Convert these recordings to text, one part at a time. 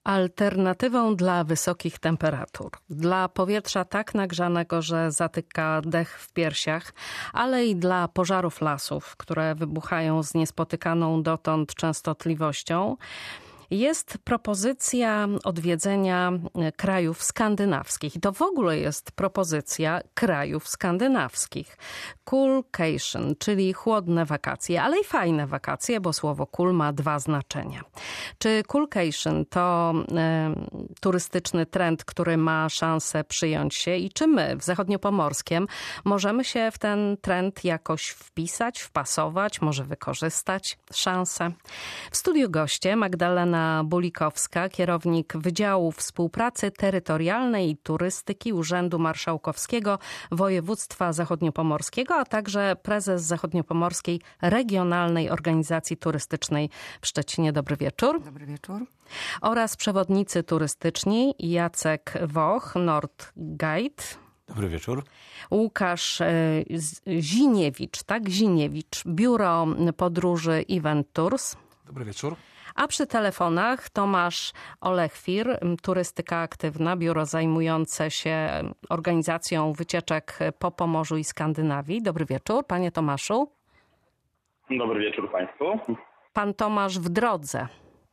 Alternatywą dla wysokich temperatur, dla powietrza tak nagrzanego, że zatyka dech w piersiach, ale i dla pożarów lasów, które wybuchają z niespotykaną dotąd częstotliwością, jest propozycja odwiedzenia krajów skandynawskich. I to w ogóle jest propozycja krajów skandynawskich. Coolcation, czyli chłodne wakacje, ale i fajne wakacje, bo słowo cool ma dwa znaczenia. Czy coolcation to turystyczny trend, który ma szansę przyjąć się i czy my w Zachodniopomorskiem możemy się w ten trend jakoś wpisać, wpasować, może wykorzystać szansę? W studiu goście Magdalena Bulikowska, kierownik Wydziału Współpracy Terytorialnej i Turystyki Urzędu Marszałkowskiego Województwa Zachodniopomorskiego, a także prezes Zachodniopomorskiej Regionalnej Organizacji Turystycznej w Szczecinie. Dobry wieczór. Dobry wieczór. Oraz przewodnicy turystyczni Jacek Woch, Nordguide. Dobry wieczór. Łukasz Ziniewicz, Ziniewicz, Biuro Podróży Event Tours. Dobry wieczór. A przy telefonach Tomasz Olechwir, turystyka aktywna, biuro zajmujące się organizacją wycieczek po Pomorzu i Skandynawii. Dobry wieczór, panie Tomaszu. Dobry wieczór państwu. Pan Tomasz w drodze.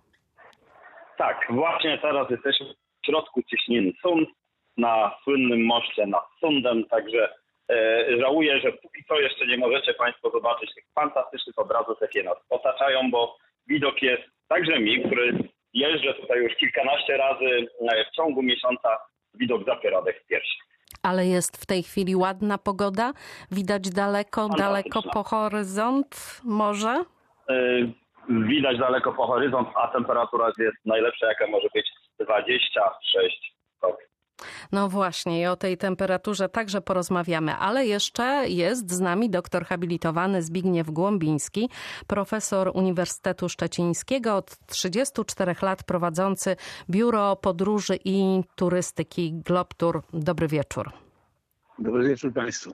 Tak, właśnie teraz jesteśmy w środku cieśniny Sund, na słynnym moście nad Sundem, także żałuję, że póki co jeszcze nie możecie państwo zobaczyć tych fantastycznych obrazów, jakie nas otaczają, bo widok jest także mi, który jeżdżę tutaj już kilkanaście razy w ciągu miesiąca, widok zapiera dech w piersi. Ale jest w tej chwili ładna pogoda? Widać daleko po horyzont może? Widać daleko po horyzont, a temperatura jest najlepsza, jaka może być, 26 stopni. No właśnie, i o tej temperaturze także porozmawiamy, ale jeszcze jest z nami doktor habilitowany Zbigniew Głąbiński, profesor Uniwersytetu Szczecińskiego, od 34 lat prowadzący Biuro Podróży i Turystyki Globtour. Dobry wieczór. Dobry wieczór państwu.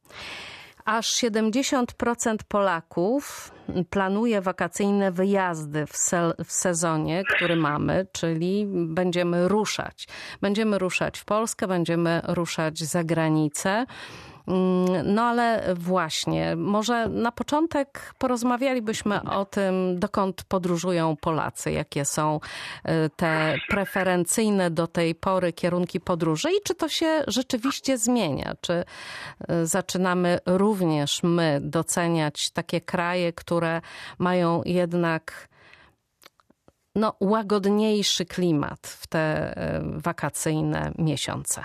Aż 70% Polaków planuje wakacyjne wyjazdy w sezonie, który mamy, czyli będziemy ruszać. Będziemy ruszać w Polskę, będziemy ruszać za granicę. No ale właśnie, może na początek porozmawialibyśmy o tym, dokąd podróżują Polacy, jakie są te preferencyjne do tej pory kierunki podróży i czy to się rzeczywiście zmienia, czy zaczynamy również my doceniać takie kraje, które mają jednak łagodniejszy klimat w te wakacyjne miesiące.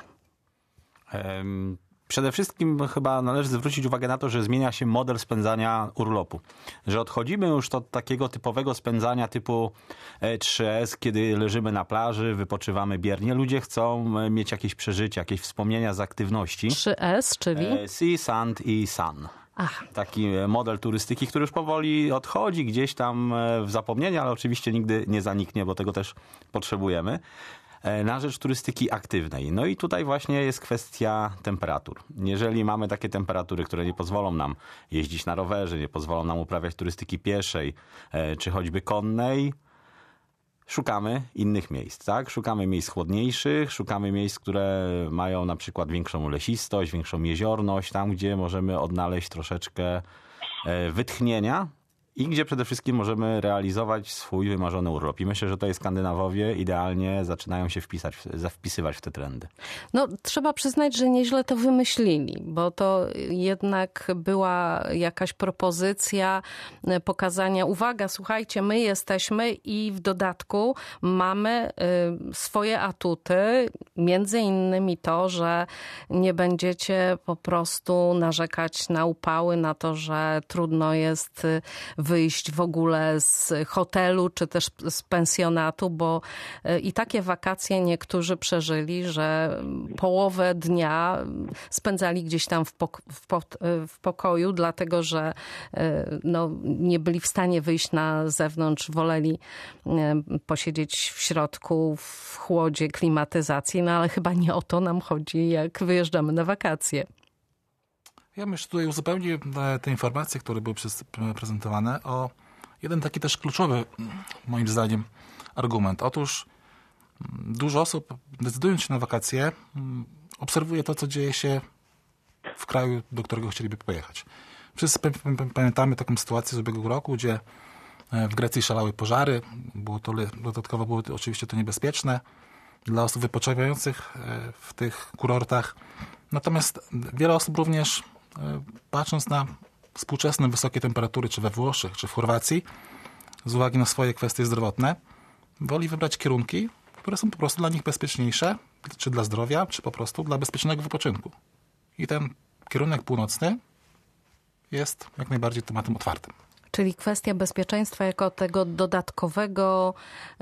Przede wszystkim chyba należy zwrócić uwagę na to, że zmienia się model spędzania urlopu. Że odchodzimy już od takiego typowego spędzania typu 3S, kiedy leżymy na plaży, wypoczywamy biernie. Ludzie chcą mieć jakieś przeżycia, jakieś wspomnienia z aktywności. 3S, czyli? Sea, Sand i Sun. Ach. Taki model turystyki, który już powoli odchodzi gdzieś tam w zapomnienie, ale oczywiście nigdy nie zaniknie, bo tego też potrzebujemy. Na rzecz turystyki aktywnej. No i tutaj właśnie jest kwestia temperatur. Jeżeli mamy takie temperatury, które nie pozwolą nam jeździć na rowerze, nie pozwolą nam uprawiać turystyki pieszej, czy choćby konnej, szukamy innych miejsc, tak? Szukamy miejsc chłodniejszych, szukamy miejsc, które mają na przykład większą lesistość, większą jeziorność, tam gdzie możemy odnaleźć troszeczkę wytchnienia, i gdzie przede wszystkim możemy realizować swój wymarzony urlop. I myślę, że tutaj Skandynawowie idealnie zaczynają się wpisywać w te trendy. No, trzeba przyznać, że nieźle to wymyślili, bo to jednak była jakaś propozycja pokazania, uwaga, słuchajcie, my jesteśmy i w dodatku mamy swoje atuty, między innymi to, że nie będziecie po prostu narzekać na upały, na to, że trudno jest wyjść w ogóle z hotelu czy też z pensjonatu, bo i takie wakacje niektórzy przeżyli, że połowę dnia spędzali gdzieś tam w pokoju, dlatego że nie byli w stanie wyjść na zewnątrz, woleli posiedzieć w środku, w chłodzie, klimatyzacji, no ale chyba nie o to nam chodzi, jak wyjeżdżamy na wakacje. Ja myślę, tutaj uzupełnię te informacje, które były prezentowane, o jeden taki też kluczowy, moim zdaniem, argument. Otóż Dużo osób, decydując się na wakacje, obserwuje to, co dzieje się w kraju, do którego chcieliby pojechać. Wszyscy pamiętamy taką sytuację z ubiegłego roku, gdzie w Grecji szalały pożary. Dodatkowo było oczywiście to niebezpieczne dla osób wypoczywających w tych kurortach. Natomiast wiele osób również, patrząc na współczesne wysokie temperatury, czy we Włoszech, czy w Chorwacji, z uwagi na swoje kwestie zdrowotne, woli wybrać kierunki, które są po prostu dla nich bezpieczniejsze, czy dla zdrowia, czy po prostu dla bezpiecznego wypoczynku. I ten kierunek północny jest jak najbardziej tematem otwartym. Czyli kwestia bezpieczeństwa jako tego dodatkowego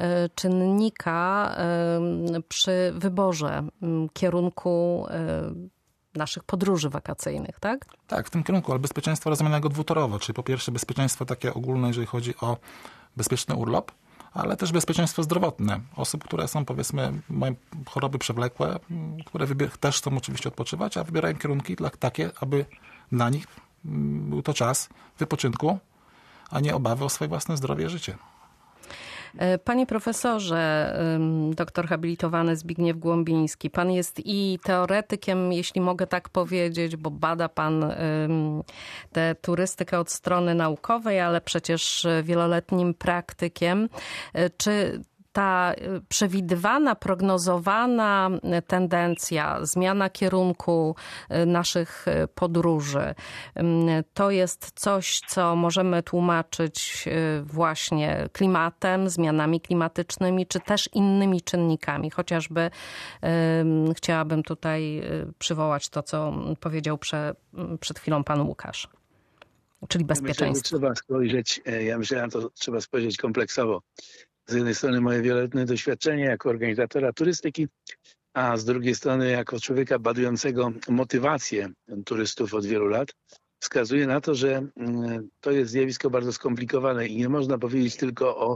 czynnika przy wyborze kierunku naszych podróży wakacyjnych, tak? Tak, w tym kierunku, ale bezpieczeństwo rozumianego dwutorowo, czyli po pierwsze bezpieczeństwo takie ogólne, jeżeli chodzi o bezpieczny urlop, ale też bezpieczeństwo zdrowotne. Osób, które są, powiedzmy, mają choroby przewlekłe, które też chcą oczywiście odpoczywać, a wybierają kierunki takie, aby dla nich był to czas wypoczynku, a nie obawy o swoje własne zdrowie i życie. Panie profesorze, doktor habilitowany Zbigniew Głąbiński, pan jest i teoretykiem, jeśli mogę tak powiedzieć, bo bada pan tę turystykę od strony naukowej, ale przecież wieloletnim praktykiem. Czy ta przewidywana, prognozowana tendencja, zmiana kierunku naszych podróży, to jest coś, co możemy tłumaczyć właśnie klimatem, zmianami klimatycznymi, czy też innymi czynnikami. Chociażby chciałabym tutaj przywołać to, co powiedział przed chwilą pan Łukasz, czyli bezpieczeństwo. Ja myślę, że na to trzeba spojrzeć kompleksowo. Z jednej strony moje wieloletnie doświadczenie jako organizatora turystyki, a z drugiej strony jako człowieka badującego motywację turystów od wielu lat, wskazuje na to, że to jest zjawisko bardzo skomplikowane i nie można powiedzieć tylko o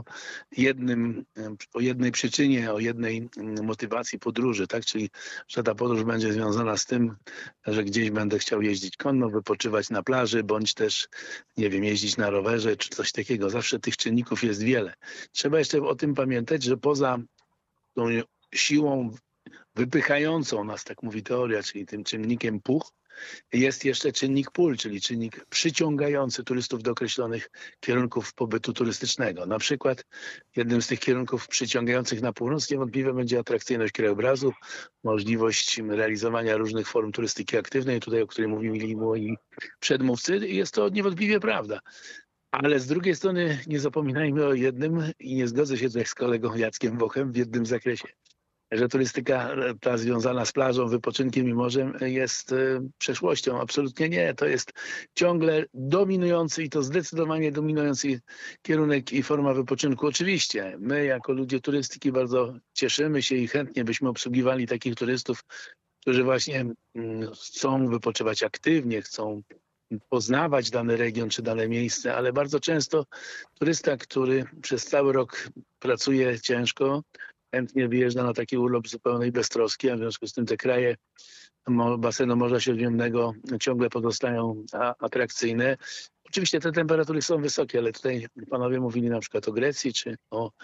jednej przyczynie, o jednej motywacji podróży, tak? Czyli, że ta podróż będzie związana z tym, że gdzieś będę chciał jeździć konno, wypoczywać na plaży, bądź też, nie wiem, jeździć na rowerze, czy coś takiego. Zawsze tych czynników jest wiele. Trzeba jeszcze o tym pamiętać, że poza tą siłą wypychającą nas, tak mówi teoria, czyli tym czynnikiem puch, jest jeszcze czynnik pull, czyli czynnik przyciągający turystów do określonych kierunków pobytu turystycznego. Na przykład jednym z tych kierunków przyciągających na północ niewątpliwie będzie atrakcyjność krajobrazu, możliwość realizowania różnych form turystyki aktywnej, tutaj o której mówili moi przedmówcy. Jest to niewątpliwie prawda. Ale z drugiej strony nie zapominajmy o jednym i nie zgodzę się tutaj z kolegą Jackiem Wochem w jednym zakresie, że turystyka ta związana z plażą, wypoczynkiem i morzem jest przeszłością. Absolutnie nie. To jest ciągle dominujący i to zdecydowanie dominujący kierunek i forma wypoczynku. Oczywiście my jako ludzie turystyki bardzo cieszymy się i chętnie byśmy obsługiwali takich turystów, którzy właśnie chcą wypoczywać aktywnie, chcą poznawać dany region czy dane miejsce, ale bardzo często turysta, który przez cały rok pracuje ciężko, chętnie wyjeżdża na taki urlop zupełnej beztroski, a w związku z tym te kraje basenu Morza Śródziemnego ciągle pozostają atrakcyjne. Oczywiście te temperatury są wysokie, ale tutaj panowie mówili na przykład o Grecji czy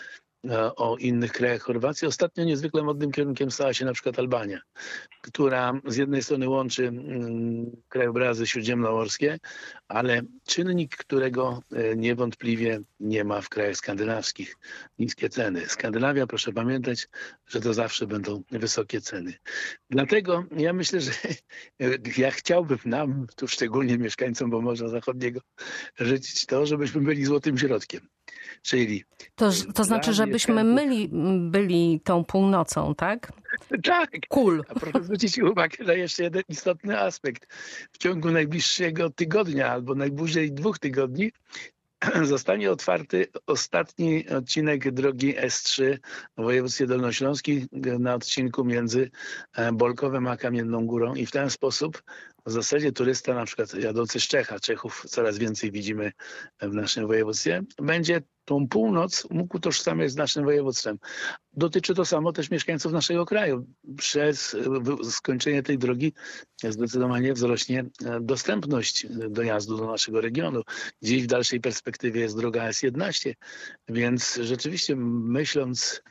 o innych krajach Chorwacji. Ostatnio niezwykle modnym kierunkiem stała się na przykład Albania, która z jednej strony łączy krajobrazy śródziemnomorskie, ale czynnik, którego niewątpliwie nie ma w krajach skandynawskich, niskie ceny. Skandynawia, proszę pamiętać, że to zawsze będą wysokie ceny. Dlatego ja myślę, że ja chciałbym nam, tu szczególnie mieszkańcom Pomorza Zachodniego, życzyć to, żebyśmy byli złotym środkiem. Czyli to znaczy, żebyśmy byli tą północą, tak? Tak. Cool. A proszę zwrócić uwagę na jeszcze jeden istotny aspekt. W ciągu najbliższego tygodnia albo najbliżej 2 tygodni zostanie otwarty ostatni odcinek drogi S3 w województwie dolnośląskim na odcinku między Bolkowem a Kamienną Górą i w ten sposób w zasadzie turysta, na przykład jadący z Czechów coraz więcej widzimy w naszym województwie, będzie tą północ mógł utożsamiać z naszym województwem. Dotyczy to samo też mieszkańców naszego kraju. Przez skończenie tej drogi zdecydowanie wzrośnie dostępność dojazdu do naszego regionu. Gdzieś w dalszej perspektywie jest droga S11, więc rzeczywiście myśląc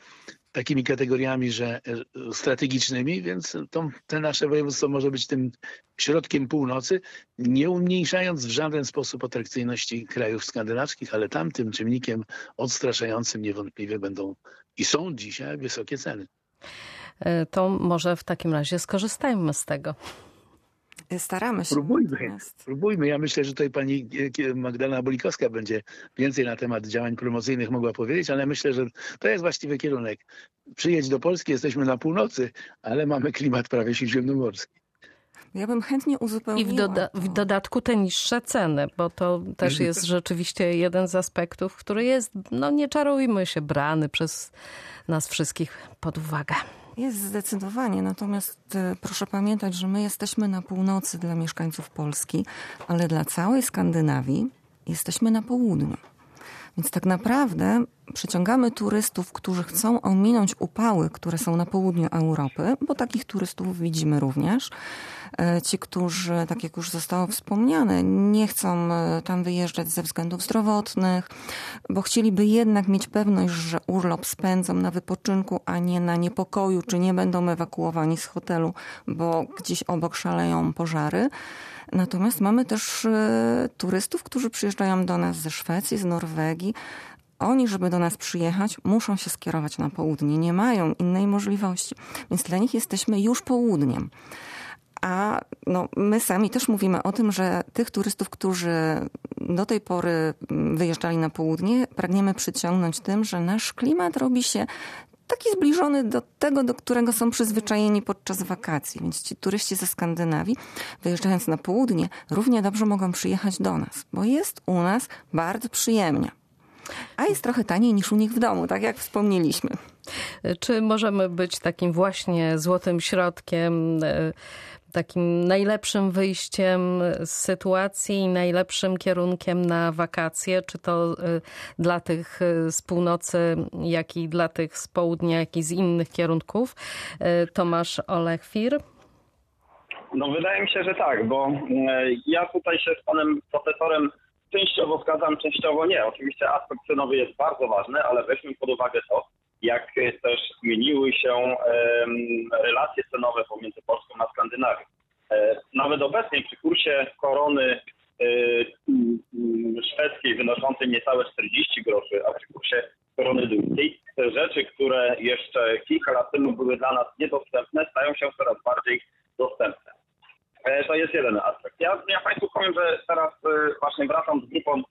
takimi kategoriami, że strategicznymi, więc te nasze województwo może być tym środkiem północy, nie umniejszając w żaden sposób atrakcyjności krajów skandynawskich, ale tamtym czynnikiem odstraszającym niewątpliwie będą i są dzisiaj wysokie ceny. To może w takim razie skorzystajmy z tego. Staramy się. Próbujmy. Ja myślę, że tutaj pani Magdalena Bolikowska będzie więcej na temat działań promocyjnych mogła powiedzieć, ale myślę, że to jest właściwy kierunek. Przyjedź do Polski, jesteśmy na północy, ale mamy klimat prawie śródziemnomorski. Ja bym chętnie uzupełniła. I w dodatku te niższe ceny, bo to też jest rzeczywiście jeden z aspektów, który jest, nie czarujmy się, brany przez nas wszystkich pod uwagę. Jest zdecydowanie, natomiast proszę pamiętać, że my jesteśmy na północy dla mieszkańców Polski, ale dla całej Skandynawii jesteśmy na południu. Więc tak naprawdę przyciągamy turystów, którzy chcą ominąć upały, które są na południu Europy, bo takich turystów widzimy również. Ci, którzy, tak jak już zostało wspomniane, nie chcą tam wyjeżdżać ze względów zdrowotnych, bo chcieliby jednak mieć pewność, że urlop spędzą na wypoczynku, a nie na niepokoju, czy nie będą ewakuowani z hotelu, bo gdzieś obok szaleją pożary. Natomiast mamy też turystów, którzy przyjeżdżają do nas ze Szwecji, z Norwegii. Oni, żeby do nas przyjechać, muszą się skierować na południe. Nie mają innej możliwości. Więc dla nich jesteśmy już południem. A my sami też mówimy o tym, że tych turystów, którzy do tej pory wyjeżdżali na południe, pragniemy przyciągnąć tym, że nasz klimat robi się taki zbliżony do tego, do którego są przyzwyczajeni podczas wakacji. Więc ci turyści ze Skandynawii, wyjeżdżając na południe, równie dobrze mogą przyjechać do nas, bo jest u nas bardzo przyjemnie. A jest trochę taniej niż u nich w domu, tak jak wspomnieliśmy. Czy możemy być takim właśnie złotym środkiem, takim najlepszym wyjściem z sytuacji i najlepszym kierunkiem na wakacje? Czy to dla tych z północy, jak i dla tych z południa, jak i z innych kierunków? Tomasz Olechwir. Wydaje mi się, że tak, bo ja tutaj się z panem profesorem częściowo zgadzam, częściowo nie. Oczywiście aspekt cenowy jest bardzo ważny, ale weźmy pod uwagę to, jak też zmieniły się relacje cenowe pomiędzy Polską a Skandynawią. Nawet obecnie przy kursie korony szwedzkiej wynoszącej niecałe 40 groszy, a przy kursie korony duńskiej, te rzeczy, które jeszcze kilka lat temu były dla nas niedostępne, stają się coraz bardziej dostępne. To jest jeden aspekt. Ja Państwu powiem, że teraz właśnie wracam z grupą,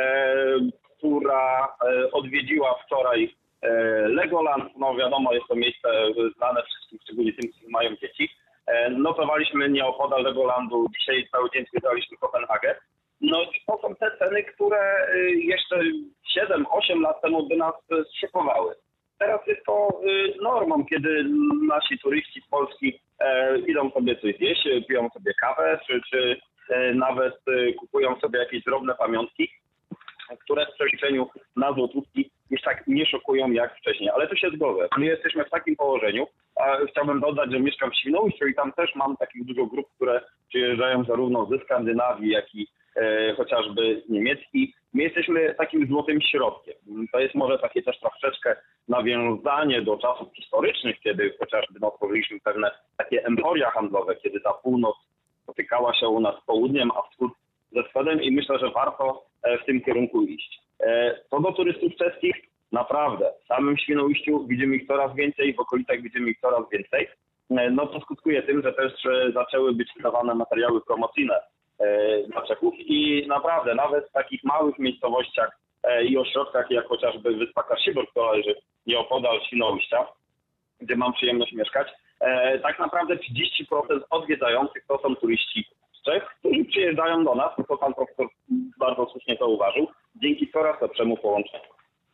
która odwiedziła wczoraj Legoland. Wiadomo, jest to miejsce znane wszystkim, szczególnie tym, którzy mają dzieci. Notowaliśmy nieopodal Legolandu. Dzisiaj cały dzień zwiedzaliśmy Kopenhagę. To są te ceny, które jeszcze 7-8 lat temu by nas szokowały. Teraz jest to normą, kiedy nasi turyści z Polski idą sobie coś zjeść, piją sobie kawę, czy nawet kupują sobie jakieś drobne pamiątki, które w przeliczeniu na złotówki już tak nie szokują jak wcześniej. Ale tu się zgodzę. My jesteśmy w takim położeniu, a chciałbym dodać, że mieszkam w Świnoujściu i tam też mam takich dużo grup, które przyjeżdżają zarówno ze Skandynawii, jak i chociażby z Niemiec i my jesteśmy takim złotym środkiem. To jest może takie też troszeczkę nawiązanie do czasów historycznych, kiedy chociażby tworzyliśmy pewne takie emporia handlowe, kiedy ta północ spotykała się u nas z południem, a wschód ze wschodem i myślę, że warto w tym kierunku iść. Co do turystów czeskich, naprawdę w samym Świnoujściu widzimy ich coraz więcej, w okolicach widzimy ich coraz więcej. To skutkuje tym, że też zaczęły być wydawane materiały promocyjne dla Czechów i naprawdę nawet w takich małych miejscowościach i ośrodkach jak chociażby wyspa Karsibor, która leży nieopodal Świnoujścia, gdzie mam przyjemność mieszkać, tak naprawdę 30% odwiedzających to są turyści z Czech, którzy przyjeżdżają do nas, to pan profesor bardzo słusznie zauważył, dzięki coraz lepszemu połączeniu.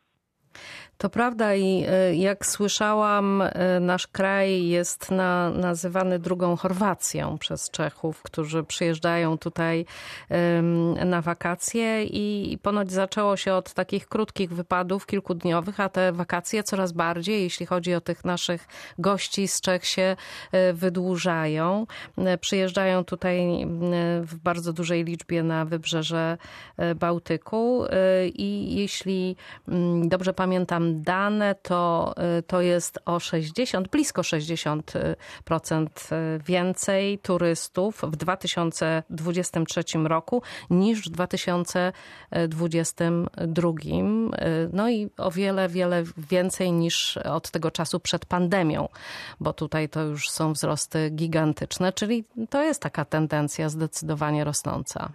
To prawda i jak słyszałam, nasz kraj jest nazywany drugą Chorwacją przez Czechów, którzy przyjeżdżają tutaj na wakacje i ponoć zaczęło się od takich krótkich wypadów kilkudniowych, a te wakacje coraz bardziej, jeśli chodzi o tych naszych gości z Czech, się wydłużają. Przyjeżdżają tutaj w bardzo dużej liczbie na wybrzeże Bałtyku i jeśli dobrze pamiętam, dane, to jest o blisko 60% więcej turystów w 2023 roku niż w 2022. No i o wiele, wiele więcej niż od tego czasu przed pandemią, bo tutaj to już są wzrosty gigantyczne, czyli to jest taka tendencja zdecydowanie rosnąca.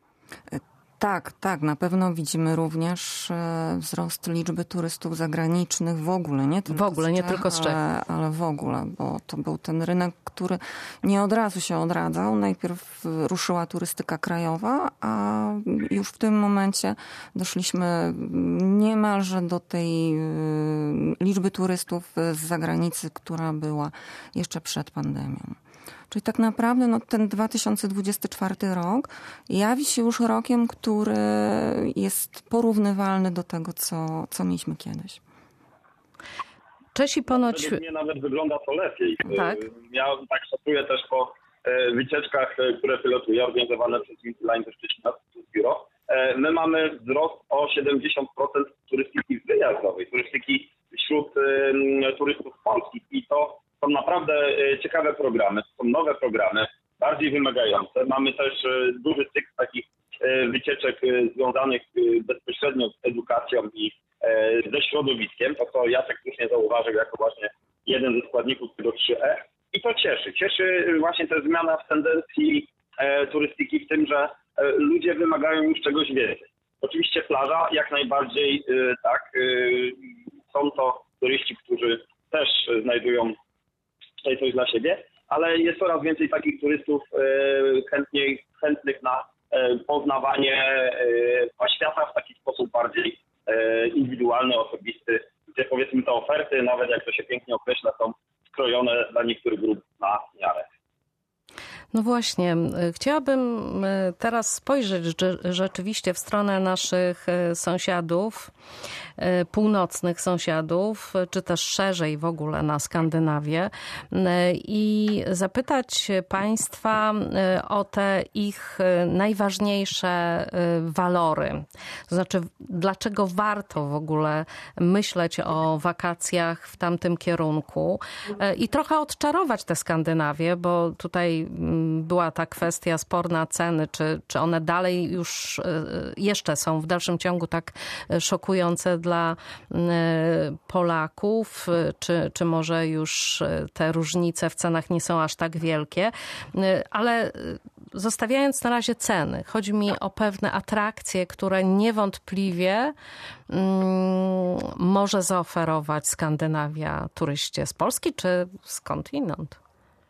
Tak, na pewno widzimy również wzrost liczby turystów zagranicznych w ogóle, nie tylko z Czech, ale w ogóle, bo to był ten rynek, który nie od razu się odradzał. Najpierw ruszyła turystyka krajowa, a już w tym momencie doszliśmy niemalże do tej liczby turystów z zagranicy, która była jeszcze przed pandemią. Czyli tak naprawdę ten 2024 rok jawi się już rokiem, który jest porównywalny do tego, co mieliśmy kiedyś. Czesi ponoć... Według mnie nawet wygląda to lepiej. Tak? Ja tak szacuję też po wycieczkach, które pilotuję, organizowane przez Line ze Szczecina, biuro. My mamy wzrost o 70% turystyki wyjazdowej, turystyki wśród turystów polskich i to są naprawdę ciekawe programy, to są nowe programy, bardziej wymagające. Mamy też duży cykl takich wycieczek związanych bezpośrednio z edukacją i ze środowiskiem, to co Jacek słusznie zauważył jako właśnie jeden ze składników tego 3E. I to cieszy. Cieszy właśnie ta zmiana w tendencji turystyki w tym, że ludzie wymagają już czegoś więcej. Oczywiście plaża jak najbardziej tak, są to turyści, którzy też znajdują tutaj coś dla siebie, ale jest coraz więcej takich turystów chętnych na poznawanie świata w taki sposób bardziej indywidualny, osobisty, gdzie powiedzmy te oferty, nawet jak to się pięknie określa, są skrojone dla niektórych grup na miarę. No właśnie, chciałabym teraz spojrzeć rzeczywiście w stronę naszych sąsiadów, północnych sąsiadów, czy też szerzej w ogóle na Skandynawię i zapytać Państwa o te ich najważniejsze walory. To znaczy, dlaczego warto w ogóle myśleć o wakacjach w tamtym kierunku i trochę odczarować tę Skandynawię, bo tutaj była ta kwestia sporna ceny, czy one dalej już jeszcze są w dalszym ciągu tak szokujące dla Polaków, czy może już te różnice w cenach nie są aż tak wielkie, ale zostawiając na razie ceny, chodzi mi o pewne atrakcje, które niewątpliwie może zaoferować Skandynawia turyście z Polski czy skądinąd.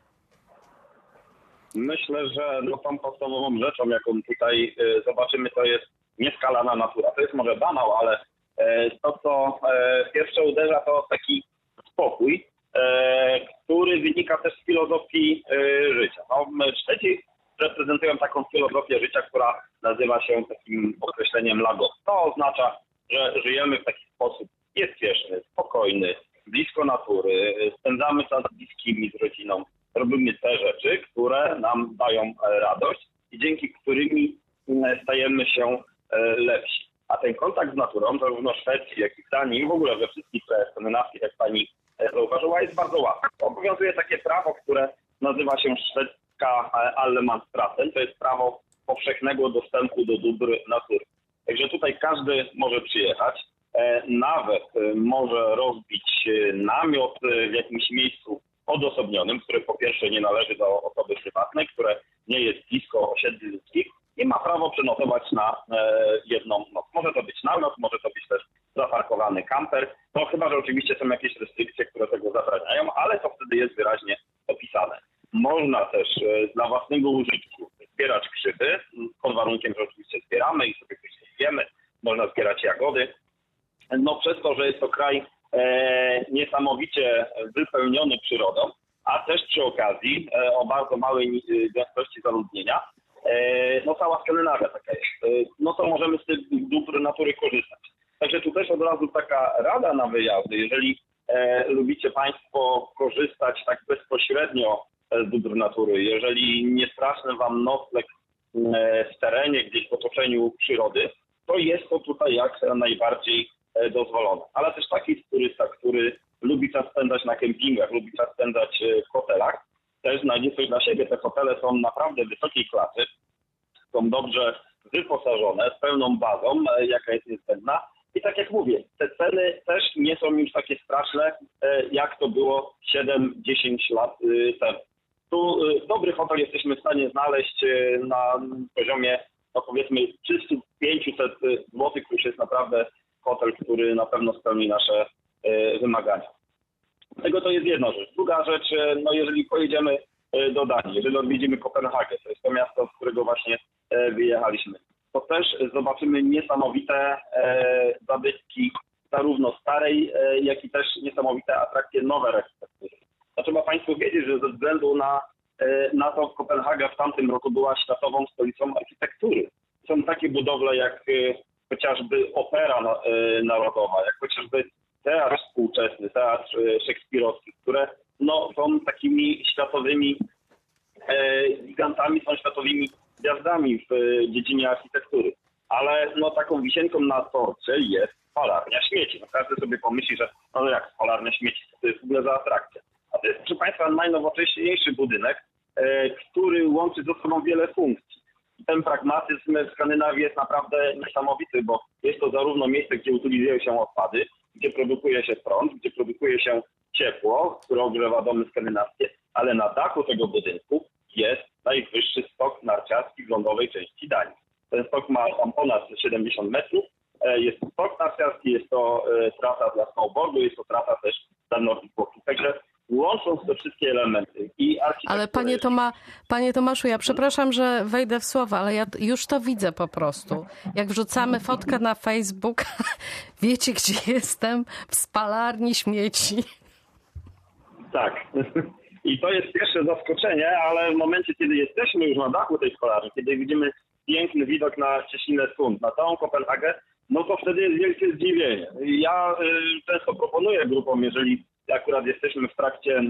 Myślę, że tą podstawową rzeczą, jaką tutaj zobaczymy, to jest nieskalana natura. To jest może banał, ale to, co pierwsze uderza, to taki spokój, który wynika też z filozofii życia. Szwedzi reprezentują taką filozofię życia, która nazywa się takim określeniem lagos. To oznacza, że żyjemy w taki sposób niespieszny, spokojny, blisko natury, spędzamy czas z bliskimi, z rodziną. Robimy te rzeczy, które nam dają radość i dzięki którymi stajemy się lepsi. A ten kontakt z naturą, zarówno w Szwecji, jak i w Danii, w ogóle we wszystkich krajach skandynawskich, jak pani zauważyła, jest bardzo łatwy. Obowiązuje takie prawo, które nazywa się szwedzka Allemanspratten. To jest prawo powszechnego dostępu do dóbr natury. Także tutaj każdy może przyjechać, nawet może rozbić namiot w jakimś miejscu odosobnionym, które po pierwsze nie należy do osoby prywatnej, które nie jest blisko osiedli ludzkich i ma prawo przenocować na jedną noc. Może to być namiot, może to być też zaparkowany kamper, no chyba, że oczywiście są jakieś restrykcje, które tego zabraniają, ale to wtedy jest wyraźnie opisane. Można też dla własnego użytku zbierać grzyby, pod warunkiem, że oczywiście zbieramy i sobie później jemy, można zbierać jagody. No przez to, że jest to kraj niesamowicie wypełniony przyrodą, a też przy okazji o bardzo małej gęstości zaludnienia, no cała Skandynawia taka jest, no to możemy z tych dóbr natury korzystać. Także tu też od razu taka rada na wyjazdy, jeżeli lubicie Państwo korzystać tak bezpośrednio z dóbr natury, jeżeli nie straszny Wam nocleg w terenie, gdzieś w otoczeniu przyrody, to jest to tutaj jak najbardziej dozwolone. Ale też taki turysta, który lubi czas spędzać na kempingach, lubi czas spędzać w hotelach, też znajdzie coś dla siebie. Te hotele są naprawdę wysokiej klasy, są dobrze wyposażone, z pełną bazą, jaka jest niezbędna. I tak jak mówię, te ceny też nie są już takie straszne, jak to było 7-10 lat temu. Tu dobry hotel jesteśmy w stanie znaleźć na poziomie, no powiedzmy, 300-500 zł, to już jest naprawdę hotel, który na pewno spełni nasze wymagania. Tego to jest jedna rzecz. Druga rzecz, no jeżeli pojedziemy do Danii, jeżeli odwiedzimy Kopenhagę, to jest to miasto, z którego właśnie wyjechaliśmy, to też zobaczymy niesamowite zabytki zarówno starej, jak i też niesamowite atrakcje nowe architektury. No, trzeba Państwu wiedzieć, że ze względu na to Kopenhaga w tamtym roku była światową stolicą architektury. Są takie budowle jak chociażby Opera Narodowa, jak chociażby teatr współczesny, teatr szekspirowski, które no, są takimi światowymi gigantami, są światowymi gwiazdami w dziedzinie architektury. Ale no, taką wisienką na torcie jest spalarnia śmieci. No, każdy sobie pomyśli, że no jak spalarnia śmieci, to jest w ogóle za atrakcja. A to jest, proszę Państwa, najnowocześniejszy budynek, który łączy ze sobą wiele funkcji. I ten pragmatyzm w Skandynawii jest naprawdę niesamowity, bo jest to zarówno miejsce, gdzie utylizują się odpady, gdzie produkuje się prąd, gdzie produkuje się ciepło, które ogrzewa domy skandynawskie, ale na dachu tego budynku jest najwyższy stok narciarski w lądowej części Danii. Ten stok ma tam ponad 70 metrów. Jest to stok narciarski, jest to trasa dla snowboardu, jest to trasa też dla Nordic Walking. Także łącząc te wszystkie elementy i architekturę... Ale panie Tomaszu, ja przepraszam, że wejdę w słowa, ale ja już to widzę po prostu. Jak wrzucamy fotkę na Facebook, wiecie, gdzie jestem? W spalarni śmieci. Tak. I to jest pierwsze zaskoczenie, ale w momencie, kiedy jesteśmy już na dachu tej spalarni, kiedy widzimy piękny widok na Cieśninę Sund, na całą Kopenhagę, no to wtedy jest wielkie zdziwienie. Ja często proponuję grupom, jeżeli akurat jesteśmy w trakcie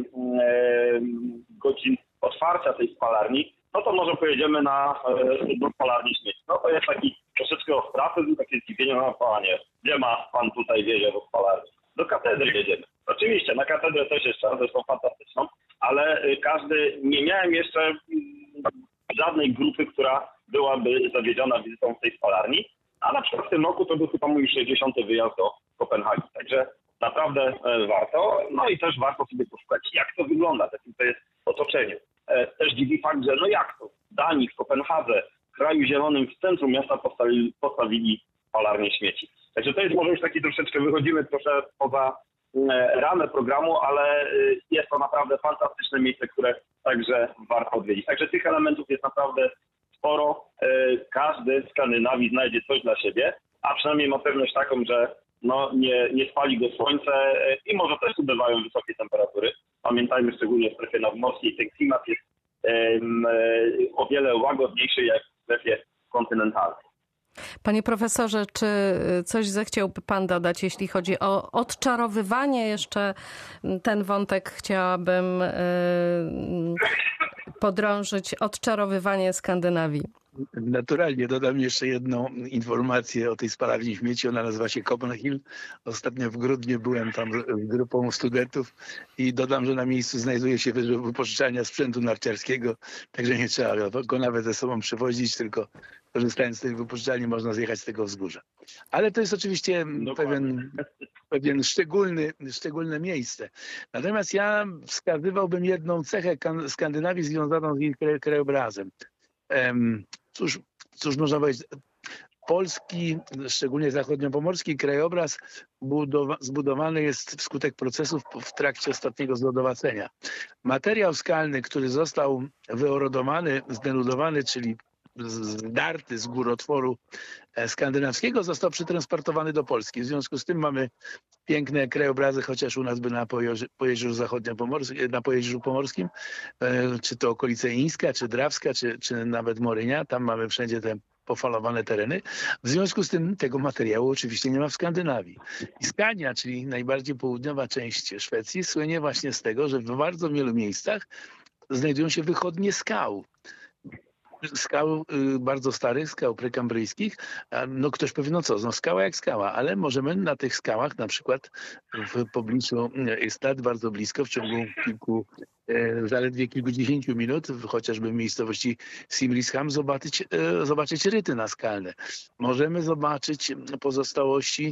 godzin otwarcia tej spalarni, no to może pojedziemy do spalarni śmieci. No to jest taki troszeczkę ostracyzm, takie zdziwienie, no panie, gdzie ma pan tutaj wiezie do spalarni? Do katedry jedziemy. Oczywiście, na katedrę też jeszcze, zresztą fantastyczną, ale nie miałem jeszcze żadnej grupy, która byłaby zawiedziona wizytą w tej spalarni, a na przykład w tym roku to był chyba mój 60. wyjazd do Kopenhagi. Także naprawdę warto. No i też warto sobie poszukać, jak to wygląda, jakim to jest otoczenie. Też dziwi fakt, że no jak to? W Danii, w Kopenhadze, w kraju zielonym, w centrum miasta postawili spalarnię śmieci. Także to jest może już taki troszeczkę, wychodzimy troszkę poza ramę programu, ale jest to naprawdę fantastyczne miejsce, które także warto odwiedzić. Także tych elementów jest naprawdę sporo. Każdy w Skandynawii znajdzie coś dla siebie, a przynajmniej ma pewność taką, że no, nie spali go słońce i może też tu bywają wysokie temperatury. Pamiętajmy, szczególnie w strefie nadmorskiej, ten klimat jest o wiele łagodniejszy jak w strefie kontynentalnej. Panie profesorze, czy coś zechciałby pan dodać, jeśli chodzi o odczarowywanie? Jeszcze ten wątek chciałabym podrążyć. Odczarowywanie Skandynawii. Naturalnie dodam jeszcze jedną informację o tej spalarni śmieci. Ona nazywa się Copenhagen. Ostatnio w grudniu byłem tam z grupą studentów i dodam, że na miejscu znajduje się wypożyczalnia sprzętu narciarskiego, także nie trzeba go nawet ze sobą przywozić, tylko korzystając z tej wypożyczalni można zjechać z tego wzgórza. Ale to jest oczywiście pewien szczególne miejsce. Natomiast ja wskazywałbym jedną cechę Skandynawii związaną z jej krajobrazem. Cóż można powiedzieć, polski, szczególnie zachodniopomorski krajobraz zbudowany jest wskutek procesów w trakcie ostatniego zlodowacenia. Materiał skalny, który został wyerodowany, zdenudowany, czyli zdarty z górotworu skandynawskiego, został przetransportowany do Polski. W związku z tym mamy piękne krajobrazy, chociaż u nas by na Pojezierzu Zachodniopomorskim, na Pojezierzu Pomorskim, czy to okolice Ińska, czy Drawska, czy nawet Morynia, tam mamy wszędzie te pofalowane tereny. W związku z tym tego materiału oczywiście nie ma w Skandynawii. I Skania, czyli najbardziej południowa część Szwecji, słynie właśnie z tego, że w bardzo wielu miejscach znajdują się wychodnie skał. skał bardzo starych, skał prekambryjskich. No ktoś powie, no co, no skała jak skała, ale możemy na tych skałach, na przykład w pobliżu Ystad, bardzo blisko, w ciągu zaledwie kilkudziesięciu minut, chociażby w miejscowości Simrishamn, zobaczyć ryty naskalne. Możemy zobaczyć pozostałości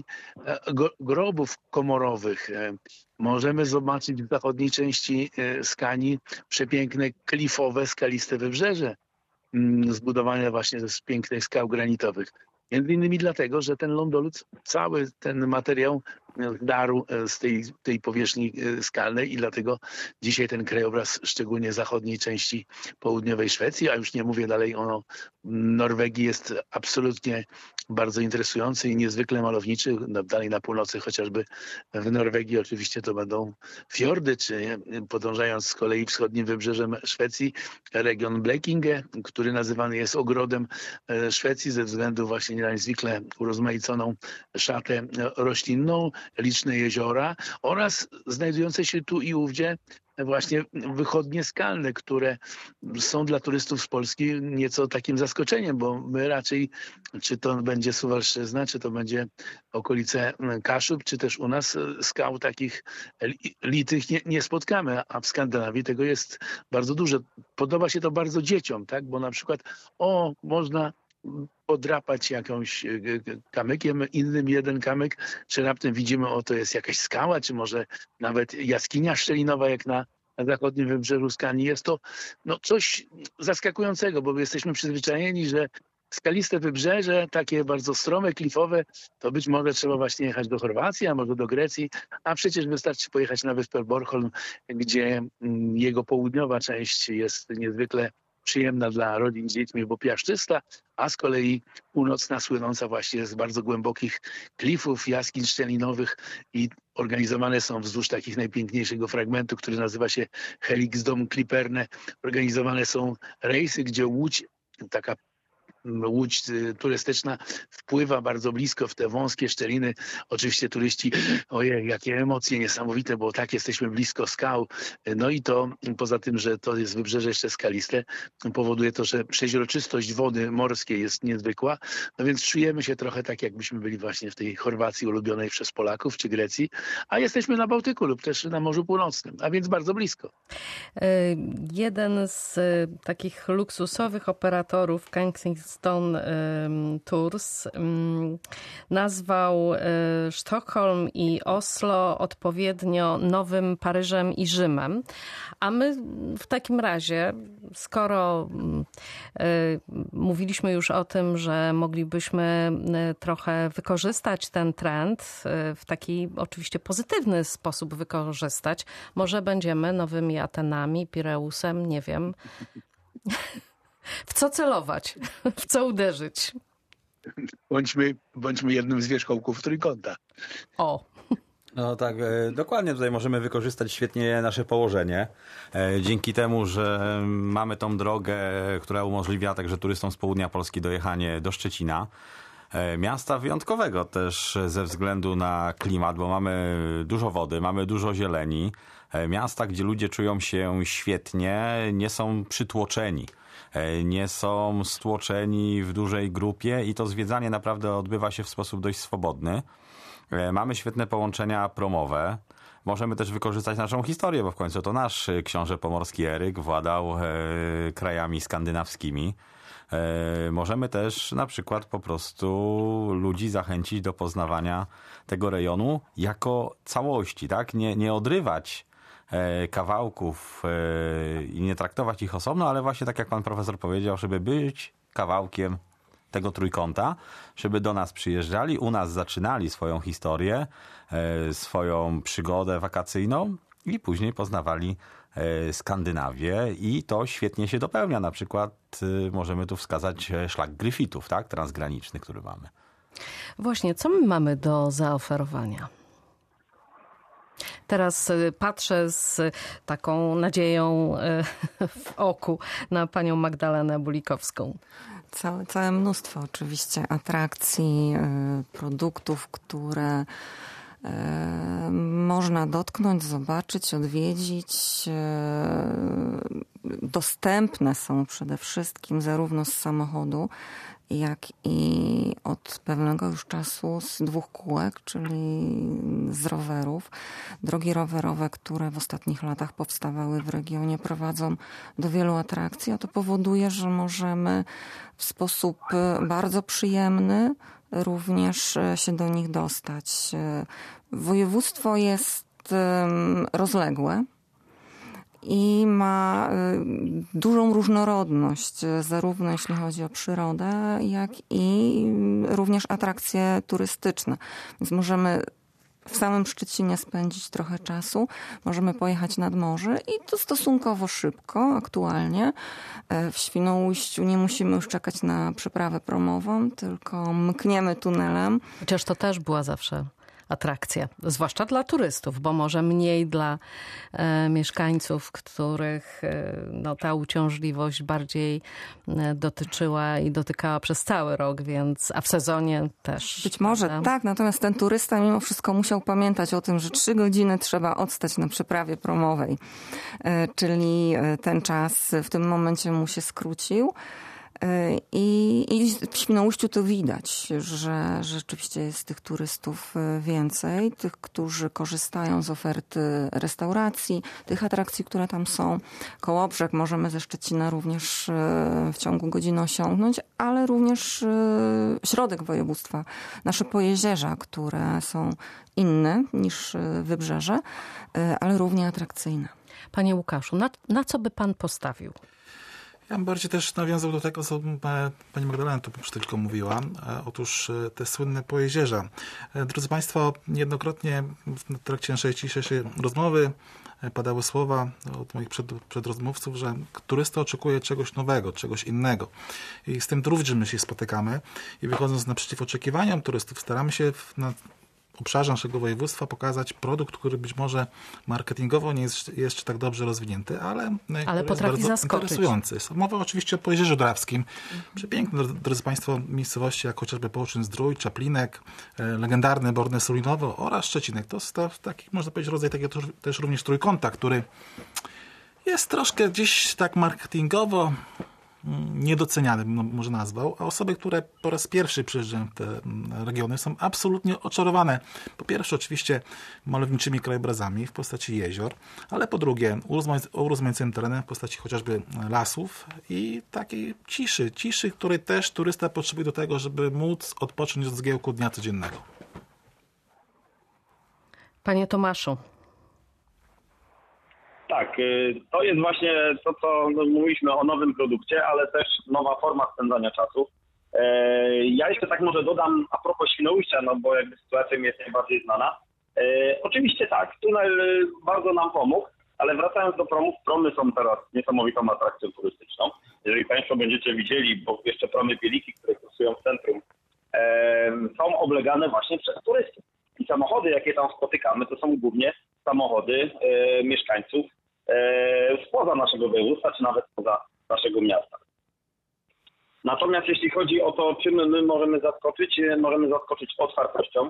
grobów komorowych. Możemy zobaczyć w zachodniej części Skanii przepiękne klifowe, skaliste wybrzeże, zbudowane właśnie z pięknych skał granitowych. Między innymi dlatego, że ten lądolud cały ten materiał zdarł z tej powierzchni skalnej i dlatego dzisiaj ten krajobraz, szczególnie zachodniej części południowej Szwecji, a już nie mówię dalej o Norwegii, jest absolutnie bardzo interesujący i niezwykle malowniczy. Dalej na północy, chociażby w Norwegii oczywiście to będą fiordy, czy podążając z kolei wschodnim wybrzeżem Szwecji, region Blekinge, który nazywany jest ogrodem Szwecji ze względu właśnie na niezwykle urozmaiconą szatę roślinną, liczne jeziora oraz znajdujące się tu i ówdzie właśnie wychodnie skalne, które są dla turystów z Polski nieco takim zaskoczeniem, bo my raczej, czy to będzie Suwalszczyzna, czy to będzie okolice Kaszub, czy też u nas skał takich litych nie spotkamy, a w Skandynawii tego jest bardzo dużo. Podoba się to bardzo dzieciom, tak? Bo na przykład można podrapać jakąś kamykiem, innym jeden kamyk, czy raptem widzimy, to jest jakaś skała, czy może nawet jaskinia szczelinowa, jak na zachodnim wybrzeżu Skanii. Jest to coś zaskakującego, bo jesteśmy przyzwyczajeni, że skaliste wybrzeże, takie bardzo strome, klifowe, to być może trzeba właśnie jechać do Chorwacji, a może do Grecji, a przecież wystarczy pojechać na wyspę Bornholm, gdzie jego południowa część jest niezwykle przyjemna dla rodzin z dziećmi, bo piaszczysta, a z kolei północna słynąca właśnie z bardzo głębokich klifów, jaskiń szczelinowych i organizowane są wzdłuż takich najpiękniejszego fragmentu, który nazywa się Helixdom Kliperne. Organizowane są rejsy, gdzie łódź turystyczna wpływa bardzo blisko w te wąskie szczeliny. Oczywiście turyści, ojej, jakie emocje niesamowite, bo tak jesteśmy blisko skał. No i to poza tym, że to jest wybrzeże jeszcze skaliste, powoduje to, że przeźroczystość wody morskiej jest niezwykła. No więc czujemy się trochę tak, jakbyśmy byli właśnie w tej Chorwacji ulubionej przez Polaków, czy Grecji, a jesteśmy na Bałtyku lub też na Morzu Północnym, a więc bardzo blisko. Jeden z takich luksusowych operatorów, Kensington Tours, nazwał Sztokholm i Oslo odpowiednio Nowym Paryżem i Rzymem. A my w takim razie, skoro mówiliśmy już o tym, że moglibyśmy trochę wykorzystać ten trend, w taki oczywiście pozytywny sposób wykorzystać, może będziemy nowymi Atenami, Pireusem, nie wiem. W co celować? W co uderzyć? Bądźmy jednym z wierzchołków trójkąta. O! No tak, dokładnie tutaj możemy wykorzystać świetnie nasze położenie. Dzięki temu, że mamy tą drogę, która umożliwia także turystom z południa Polski dojechanie do Szczecina. Miasta wyjątkowego też ze względu na klimat, bo mamy dużo wody, mamy dużo zieleni. Miasta, gdzie ludzie czują się świetnie, nie są przytłoczeni. Nie są stłoczeni w dużej grupie i to zwiedzanie naprawdę odbywa się w sposób dość swobodny. Mamy świetne połączenia promowe. Możemy też wykorzystać naszą historię, bo w końcu to nasz książę pomorski Eryk władał krajami skandynawskimi. Możemy też na przykład po prostu ludzi zachęcić do poznawania tego rejonu jako całości, tak? Nie odrywać kawałków i nie traktować ich osobno, ale właśnie tak jak pan profesor powiedział, żeby być kawałkiem tego trójkąta, żeby do nas przyjeżdżali, u nas zaczynali swoją historię, swoją przygodę wakacyjną i później poznawali Skandynawię i to świetnie się dopełnia. Na przykład możemy tu wskazać szlak Griffithów, tak, transgraniczny, który mamy. Właśnie, co my mamy do zaoferowania? Teraz patrzę z taką nadzieją w oku na panią Magdalenę Bulikowską. Całe mnóstwo oczywiście atrakcji, produktów, które można dotknąć, zobaczyć, odwiedzić. dostępne są przede wszystkim zarówno z samochodu, jak i od pewnego już czasu z 2 kółek, czyli z rowerów. Drogi rowerowe, które w ostatnich latach powstawały w regionie, prowadzą do wielu atrakcji, a to powoduje, że możemy w sposób bardzo przyjemny również się do nich dostać. Województwo jest rozległe i ma dużą różnorodność, zarówno jeśli chodzi o przyrodę, jak i również atrakcje turystyczne. Więc możemy w samym Szczecinie spędzić trochę czasu, możemy pojechać nad morze i to stosunkowo szybko, aktualnie. W Świnoujściu nie musimy już czekać na przeprawę promową, tylko mkniemy tunelem. Chociaż to też była zawsze atrakcja, zwłaszcza dla turystów, bo może mniej dla mieszkańców, których ta uciążliwość bardziej dotyczyła i dotykała przez cały rok, więc a w sezonie też. Być może prawda? Tak, natomiast ten turysta mimo wszystko musiał pamiętać o tym, że 3 godziny trzeba odstać na przeprawie promowej, czyli ten czas w tym momencie mu się skrócił. I w Świnoujściu to widać, że rzeczywiście jest tych turystów więcej, tych, którzy korzystają z oferty restauracji, tych atrakcji, które tam są. Kołobrzeg możemy ze Szczecina również w ciągu godziny osiągnąć, ale również środek województwa, nasze Pojezierza, które są inne niż Wybrzeże, ale równie atrakcyjne. Panie Łukaszu, na co by pan postawił? Ja bym bardziej też nawiązał do tego, co pani Magdalena tu przed chwilką mówiła. Otóż te słynne Pojezierza. Drodzy Państwo, niejednokrotnie w trakcie naszej dzisiejszej rozmowy padały słowa od moich przedrozmówców, że turysta oczekuje czegoś nowego, czegoś innego. I z tym również my się spotykamy. I wychodząc naprzeciw oczekiwaniom turystów, staramy się na obszarze naszego województwa pokazać produkt, który być może marketingowo nie jest jeszcze tak dobrze rozwinięty, ale potrafi jest bardzo zaskoczyć. interesujący. Mowa oczywiście o Pojezierzu Drawskim. Przepiękne, drodzy Państwo, miejscowości jak chociażby Połczyn-Zdrój, Czaplinek, legendarny Borny-Sulinowo oraz Szczecinek. To jest taki, można powiedzieć, rodzaj takiego też również trójkąta, który jest troszkę gdzieś tak marketingowo niedoceniany, może nazwał, a osoby, które po raz pierwszy przyjeżdżają w te regiony, są absolutnie oczarowane. Po pierwsze oczywiście malowniczymi krajobrazami w postaci jezior, ale po drugie urozmaiconym terenem w postaci chociażby lasów i takiej ciszy, której też turysta potrzebuje do tego, żeby móc odpocząć od zgiełku dnia codziennego. Panie Tomaszu. Tak, to jest właśnie to, co mówiliśmy o nowym produkcie, ale też nowa forma spędzania czasu. Ja jeszcze tak może dodam a propos Świnoujścia, no bo jakby sytuacja mi jest najbardziej znana. Oczywiście tak, tunel bardzo nam pomógł, ale wracając do promów, promy są teraz niesamowitą atrakcją turystyczną. Jeżeli Państwo będziecie widzieli, bo jeszcze promy Bieliki, które kursują w centrum, są oblegane właśnie przez turystów. I samochody, jakie tam spotykamy, to są głównie samochody mieszkańców spoza naszego województwa, czy nawet spoza naszego miasta. Natomiast jeśli chodzi o to, czym my możemy zaskoczyć otwartością.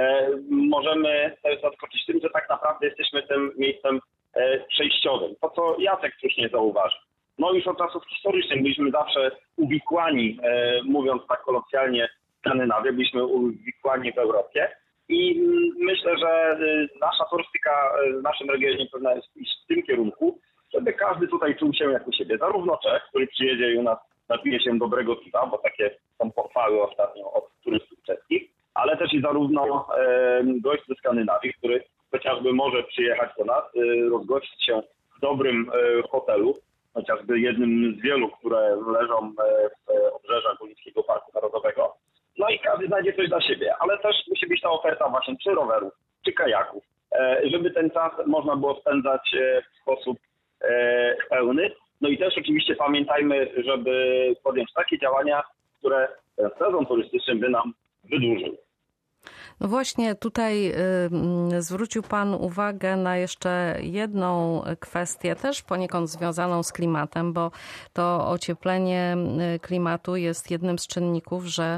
Możemy też zaskoczyć tym, że tak naprawdę jesteśmy tym miejscem przejściowym. To, co Jacek słusznie zauważył. No już od czasów historycznych byliśmy zawsze uwikłani, mówiąc tak kolokwialnie, w Skandynawię, byliśmy uwikłani w Europie. I myślę, że nasza turystyka w naszym regionie powinna iść w tym kierunku, żeby każdy tutaj czuł się jak u siebie. Zarówno Czech, który przyjedzie i u nas napije się dobrego piwa, bo takie są pochwały ostatnio od turystów czeskich, ale też i zarówno gość ze Skandynawii, który chociażby może przyjechać do nas, rozgościć się w dobrym hotelu, chociażby jednym z wielu, które leżą w obrzeżach Górnickiego Parku Narodowego. No i każdy znajdzie coś dla siebie, ale też musi być ta oferta właśnie czy rowerów, czy kajaków, żeby ten czas można było spędzać w sposób pełny. No i też oczywiście pamiętajmy, żeby podjąć takie działania, które ten sezon turystyczny by nam wydłużył. No właśnie tutaj zwrócił Pan uwagę na jeszcze jedną kwestię, też poniekąd związaną z klimatem, bo to ocieplenie klimatu jest jednym z czynników, że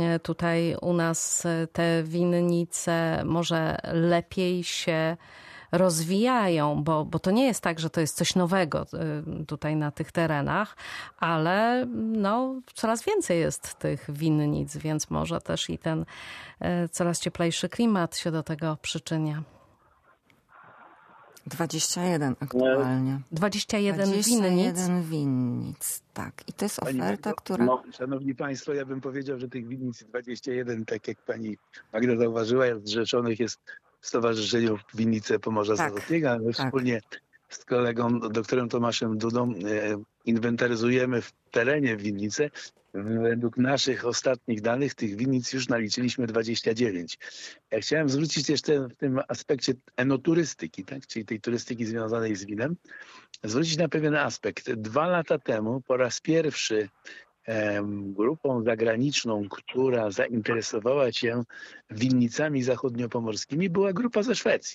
tutaj u nas te winnice może lepiej się rozwijają, bo to nie jest tak, że to jest coś nowego tutaj na tych terenach, ale no, coraz więcej jest tych winnic, więc może też i ten coraz cieplejszy klimat się do tego przyczynia. 21 aktualnie. 21 winnic? 21 winnic, tak. I to jest oferta, która... Szanowni Państwo, ja bym powiedział, że tych winnic 21, tak jak pani Magda zauważyła, zrzeszonych jest w Stowarzyszeniu Winnice Pomorza Zachodniego, ale wspólnie z kolegą doktorem Tomaszem Dudą inwentaryzujemy w terenie winnice. Według naszych ostatnich danych tych winnic już naliczyliśmy 29. Ja chciałem zwrócić jeszcze w tym aspekcie enoturystyki, tak? Czyli tej turystyki związanej z winem, zwrócić na pewien aspekt. 2 lata temu po raz pierwszy grupą zagraniczną, która zainteresowała się winnicami zachodniopomorskimi, była grupa ze Szwecji.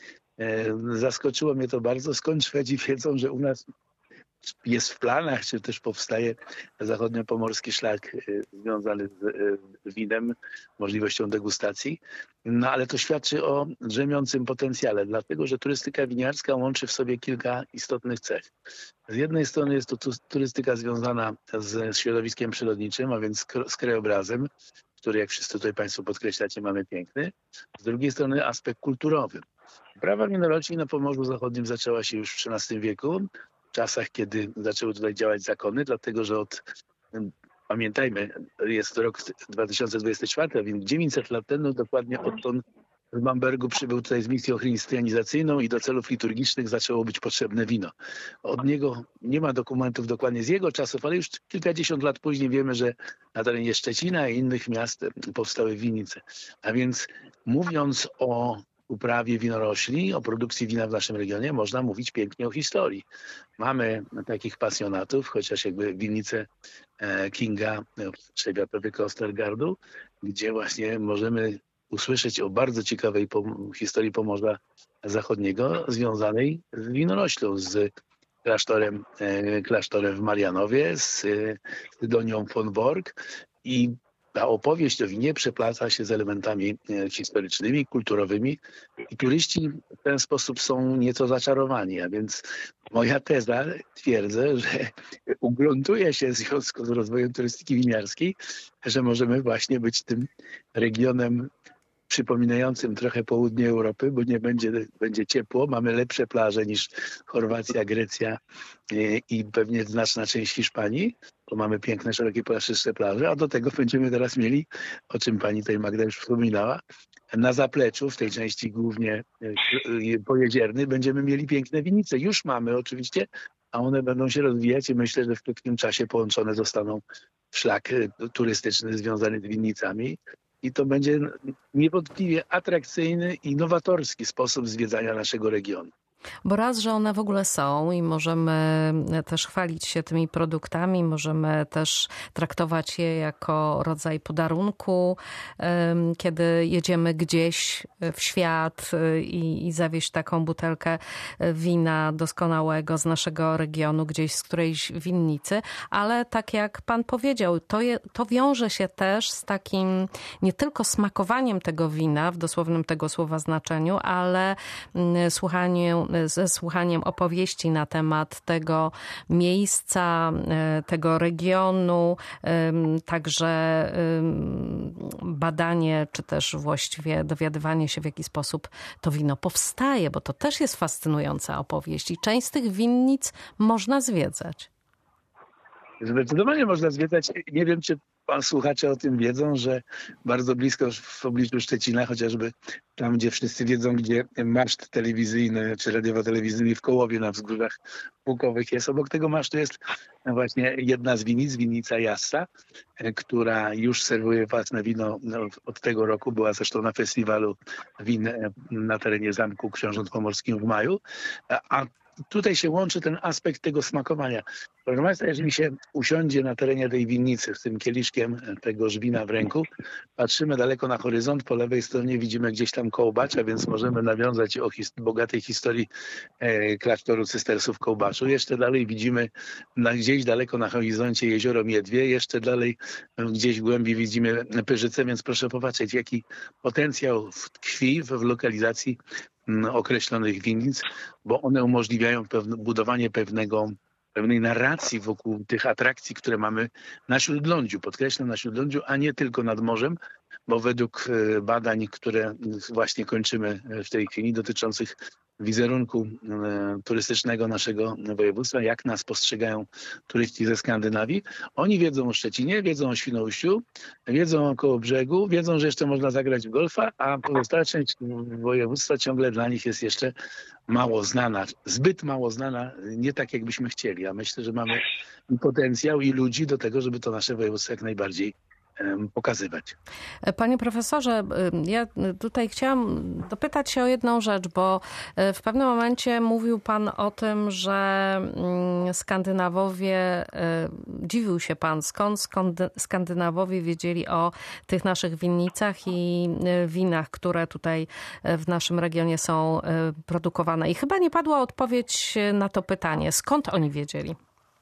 Zaskoczyło mnie to bardzo, skąd Szwedzi wiedzą, że u nas jest w planach, czy też powstaje zachodniopomorski szlak związany z winem, możliwością degustacji. No ale to świadczy o drzemiącym potencjale, dlatego że turystyka winiarska łączy w sobie kilka istotnych cech. Z jednej strony jest to turystyka związana z środowiskiem przyrodniczym, a więc z krajobrazem, który, jak wszyscy tutaj Państwo podkreślacie, mamy piękny. Z drugiej strony aspekt kulturowy. Uprawa winorośli na Pomorzu Zachodnim zaczęła się już w XIII wieku, w czasach, kiedy zaczęły tutaj działać zakony, dlatego że pamiętajmy, jest rok 2024, a więc 900 lat temu dokładnie odtąd z Bambergu przybył tutaj z misją chrystianizacyjną i do celów liturgicznych zaczęło być potrzebne wino. Od niego nie ma dokumentów dokładnie z jego czasów, ale już kilkadziesiąt lat później wiemy, że na terenie Szczecina i innych miast powstały winnice. A więc mówiąc o uprawie winorośli, o produkcji wina w naszym regionie, można mówić pięknie o historii. Mamy takich pasjonatów, chociaż jakby winnice Kinga, Trzebiatowy Ostergardu, gdzie właśnie możemy usłyszeć o bardzo ciekawej historii Pomorza Zachodniego związanej z winoroślą, z klasztorem w Marianowie, z Donią von Borg i ta opowieść o winie przeplata się z elementami historycznymi, kulturowymi i turyści w ten sposób są nieco zaczarowani. A więc moja teza, twierdzę, że ugruntuje się w związku z rozwojem turystyki winiarskiej, że możemy właśnie być tym regionem przypominającym trochę południe Europy, bo nie będzie ciepło, mamy lepsze plaże niż Chorwacja, Grecja i pewnie znaczna część Hiszpanii, bo mamy piękne, szerokie, płaszczyste plaże, a do tego będziemy teraz mieli, o czym pani tutaj Magda już wspominała, na zapleczu, w tej części głównie pojeziernej, będziemy mieli piękne winnice. Już mamy oczywiście, a one będą się rozwijać i myślę, że w krótkim czasie połączone zostaną w szlak turystyczny związany z winnicami. I to będzie niewątpliwie atrakcyjny i nowatorski sposób zwiedzania naszego regionu. Bo raz, że one w ogóle są i możemy też chwalić się tymi produktami, możemy też traktować je jako rodzaj podarunku, kiedy jedziemy gdzieś w świat i zawieźć taką butelkę wina doskonałego z naszego regionu, gdzieś z którejś winnicy, ale tak jak pan powiedział, to wiąże się też z takim nie tylko smakowaniem tego wina w dosłownym tego słowa znaczeniu, ale ze słuchaniem opowieści na temat tego miejsca, tego regionu, także badanie, czy też właściwie dowiadywanie się, w jaki sposób to wino powstaje, bo to też jest fascynująca opowieść i część z tych winnic można zwiedzać. Zdecydowanie można zwiedzać. Nie wiem, czy słuchacze o tym wiedzą, że bardzo blisko w pobliżu Szczecina, chociażby tam, gdzie wszyscy wiedzą, gdzie maszt telewizyjny czy radiowo-telewizyjny w Kołowie na wzgórzach pukowych jest. Obok tego masztu jest właśnie jedna z winnic, winnica Jassa, która już serwuje własne wino od tego roku. Była zresztą na festiwalu win na terenie Zamku Książąt Pomorskim w maju. A tutaj się łączy ten aspekt tego smakowania. Proszę Państwa, jeżeli się usiądzie na terenie tej winnicy z tym kieliszkiem tegoż wina w ręku, patrzymy daleko na horyzont, po lewej stronie widzimy gdzieś tam Kołbacz, a więc możemy nawiązać o bogatej historii klasztoru cystersów w Kołbaczu. Jeszcze dalej widzimy gdzieś daleko na horyzoncie jezioro Miedwie, jeszcze dalej gdzieś w głębi widzimy Pyrzyce, więc proszę popatrzeć, jaki potencjał tkwi w lokalizacji określonych winnic, bo one umożliwiają budowanie pewnej narracji wokół tych atrakcji, które mamy na Śródlądziu. Podkreślam, na Śródlądziu, a nie tylko nad morzem, bo według badań, które właśnie kończymy w tej chwili, dotyczących wizerunku turystycznego naszego województwa, jak nas postrzegają turyści ze Skandynawii. Oni wiedzą o Szczecinie, wiedzą o Świnoujściu, wiedzą o Kołobrzegu, wiedzą, że jeszcze można zagrać w golfa, a pozostała część województwa ciągle dla nich jest jeszcze mało znana, zbyt mało znana, nie tak jakbyśmy chcieli. A myślę, że mamy i potencjał, i ludzi do tego, żeby to nasze województwo jak najbardziej pokazywać. Panie profesorze, ja tutaj chciałam dopytać się o jedną rzecz, bo w pewnym momencie mówił pan o tym, że Skandynawowie, dziwił się pan, skąd Skandynawowie wiedzieli o tych naszych winnicach i winach, które tutaj w naszym regionie są produkowane. I chyba nie padła odpowiedź na to pytanie. Skąd oni wiedzieli?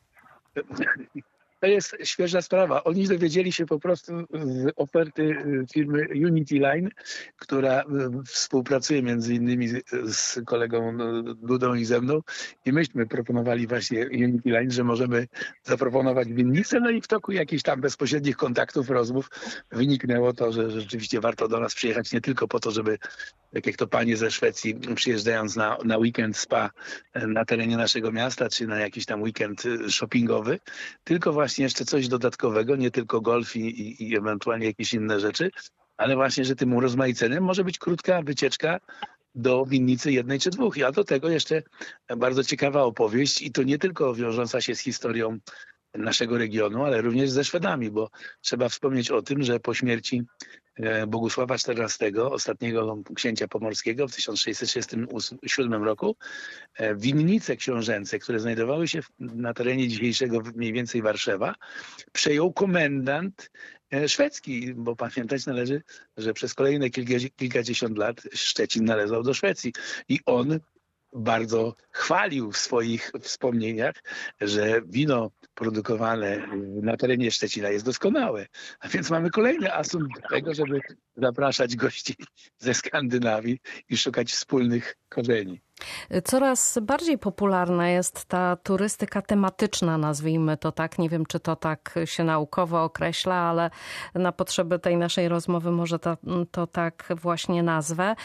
To jest świeża sprawa. Oni dowiedzieli się po prostu z oferty firmy Unity Line, która współpracuje między innymi z kolegą Dudą i ze mną. I myśmy proponowali właśnie Unity Line, że możemy zaproponować winnicę. No i w toku jakichś tam bezpośrednich kontaktów, rozmów wyniknęło to, że rzeczywiście warto do nas przyjechać nie tylko po to, żeby, tak jak to panie ze Szwecji, przyjeżdżając na weekend spa na terenie naszego miasta, czy na jakiś tam weekend shoppingowy, tylko właśnie jeszcze coś dodatkowego, nie tylko golf i ewentualnie jakieś inne rzeczy, ale właśnie, że tym urozmaiceniem może być krótka wycieczka do winnicy jednej czy dwóch. A do tego jeszcze bardzo ciekawa opowieść i to nie tylko wiążąca się z historią naszego regionu, ale również ze Szwedami, bo trzeba wspomnieć o tym, że po śmierci Bogusława XIV, ostatniego księcia pomorskiego w 1637 roku, winnice książęce, które znajdowały się na terenie dzisiejszego mniej więcej Warszawa, przejął komendant szwedzki, bo pamiętać należy, że przez kolejne kilkadziesiąt lat Szczecin należał do Szwecji i on bardzo chwalił w swoich wspomnieniach, że wino produkowane na terenie Szczecina jest doskonałe. A więc mamy kolejny asumpt do tego, żeby zapraszać gości ze Skandynawii i szukać wspólnych korzeni. Coraz bardziej popularna jest ta turystyka tematyczna, nazwijmy to tak. Nie wiem, czy to tak się naukowo określa, ale na potrzeby tej naszej rozmowy może to tak właśnie nazwę.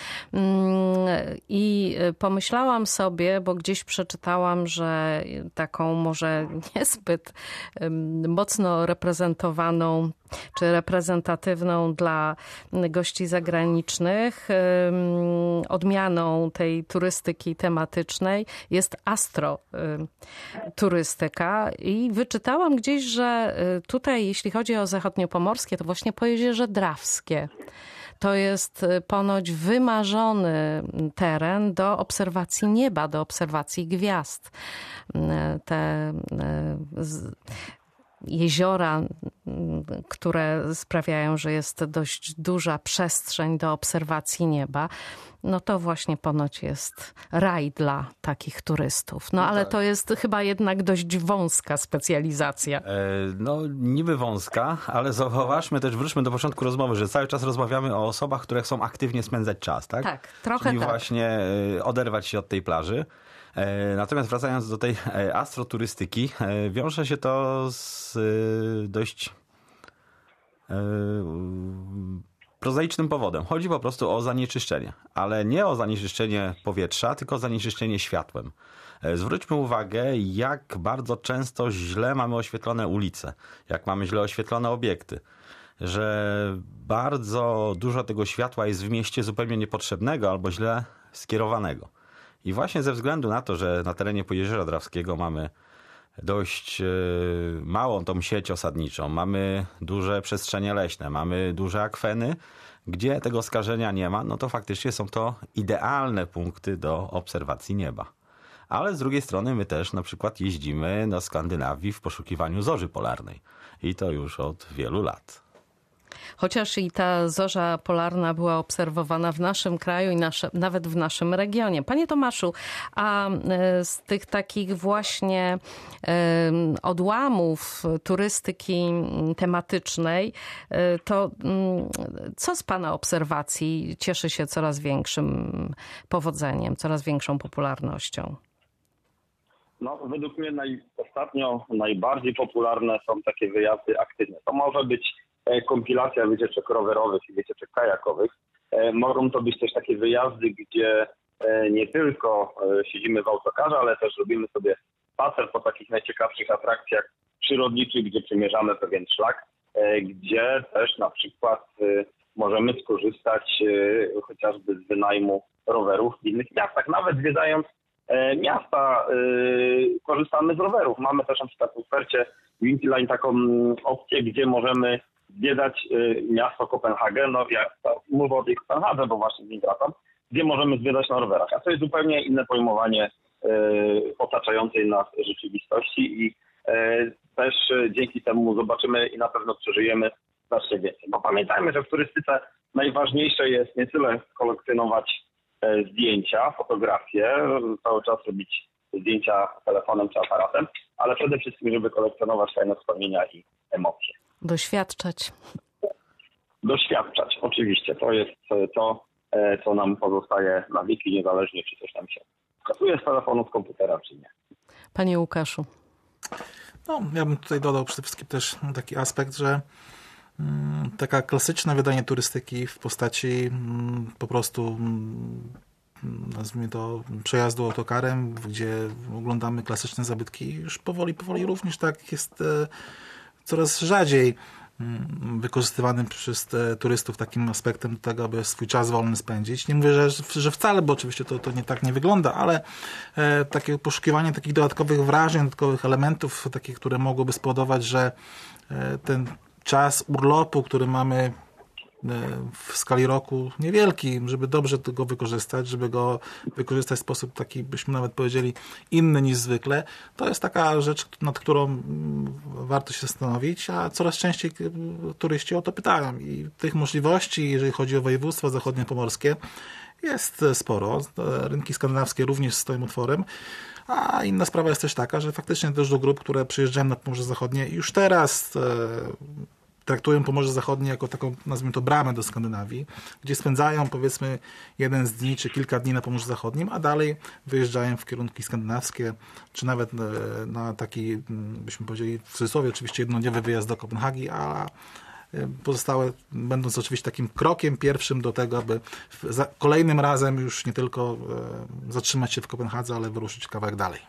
I pomyślałam sobie, bo gdzieś przeczytałam, że taką może niezbyt mocno reprezentowaną czy reprezentatywną dla gości zagranicznych odmianą tej turystyki tematycznej jest astroturystyka i wyczytałam gdzieś, że tutaj jeśli chodzi o zachodniopomorskie, to właśnie Pojezierze Drawskie. To jest ponoć wymarzony teren do obserwacji nieba, do obserwacji gwiazd. Te jeziora, które sprawiają, że jest dość duża przestrzeń do obserwacji nieba, no to właśnie ponoć jest raj dla takich turystów. No ale to jest chyba jednak dość wąska specjalizacja. No niby wąska, ale zauważmy też, wróćmy do początku rozmowy, że cały czas rozmawiamy o osobach, które chcą aktywnie spędzać czas, tak? Tak, trochę czyli tak. właśnie oderwać się od tej plaży. Natomiast wracając do tej astroturystyki, wiąże się to z dość prozaicznym powodem. Chodzi po prostu o zanieczyszczenie, ale nie o zanieczyszczenie powietrza, tylko o zanieczyszczenie światłem. Zwróćmy uwagę, jak bardzo często źle mamy oświetlone ulice, jak mamy źle oświetlone obiekty, że bardzo dużo tego światła jest w mieście zupełnie niepotrzebnego albo źle skierowanego. I właśnie ze względu na to, że na terenie Pojezierza Drawskiego mamy dość małą tą sieć osadniczą, mamy duże przestrzenie leśne, mamy duże akweny, gdzie tego skażenia nie ma, no to faktycznie są to idealne punkty do obserwacji nieba. Ale z drugiej strony my też na przykład jeździmy do Skandynawii w poszukiwaniu zorzy polarnej. I to już od wielu lat. Chociaż i ta zorza polarna była obserwowana w naszym kraju i nawet w naszym regionie. Panie Tomaszu, a z tych takich właśnie odłamów turystyki tematycznej, to co z Pana obserwacji cieszy się coraz większym powodzeniem, coraz większą popularnością? No, według mnie ostatnio najbardziej popularne są takie wyjazdy aktywne. To może być kompilacja wycieczek rowerowych i wycieczek kajakowych. Mogą to być też takie wyjazdy, gdzie nie tylko siedzimy w autokarze, ale też robimy sobie spacer po takich najciekawszych atrakcjach przyrodniczych, gdzie przemierzamy pewien szlak, gdzie też na przykład możemy skorzystać chociażby z wynajmu rowerów w innych miastach. Nawet zwiedzając miasta korzystamy z rowerów. Mamy też na przykład w ofercie Vintiline taką opcję, gdzie możemy zwiedzać miasto Kopenhagen. No ja mówię o tej Kopenhadze, bo właśnie z nim wracam, gdzie możemy zwiedzać na rowerach. A to jest zupełnie inne pojmowanie otaczającej nas rzeczywistości i też dzięki temu zobaczymy i na pewno przeżyjemy znacznie więcej. Bo pamiętajmy, że w turystyce najważniejsze jest nie tyle kolekcjonować zdjęcia, fotografie, cały czas robić zdjęcia telefonem czy aparatem, ale przede wszystkim, żeby kolekcjonować fajne wspomnienia i emocje. Doświadczać, oczywiście. To jest to, co nam pozostaje na wieki, niezależnie czy coś tam się kasuje z telefonu, z komputera, czy nie. Panie Łukaszu. No, ja bym tutaj dodał przede wszystkim też taki aspekt, że taka klasyczne wydanie turystyki w postaci po prostu, nazwijmy to, przejazdu autokarem, gdzie oglądamy klasyczne zabytki, już powoli również tak jest coraz rzadziej wykorzystywanym przez turystów takim aspektem do tego, aby swój czas wolny spędzić. Nie mówię, że wcale, bo oczywiście to nie wygląda, ale takie poszukiwanie takich dodatkowych wrażeń, dodatkowych elementów, takich, które mogłyby spowodować, że ten czas urlopu, który mamy w skali roku niewielki, żeby dobrze go wykorzystać, żeby go wykorzystać w sposób taki, byśmy nawet powiedzieli, inny niż zwykle, to jest taka rzecz, nad którą warto się zastanowić, a coraz częściej turyści o to pytają i tych możliwości, jeżeli chodzi o województwa zachodniopomorskie, jest sporo. Rynki skandynawskie również stoją otworem. A inna sprawa jest też taka, że faktycznie dużo grup, które przyjeżdżają na Pomorze Zachodnie już teraz traktują Pomorze Zachodnie jako taką, nazwijmy to, bramę do Skandynawii, gdzie spędzają powiedzmy jeden z dni czy kilka dni na Pomorzu Zachodnim, a dalej wyjeżdżają w kierunki skandynawskie, czy nawet na taki, byśmy powiedzieli w cudzysłowie, oczywiście jednodniowy wyjazd do Kopenhagi, a pozostałe będąc oczywiście takim krokiem pierwszym do tego, aby kolejnym razem już nie tylko zatrzymać się w Kopenhadze, ale wyruszyć kawałek dalej.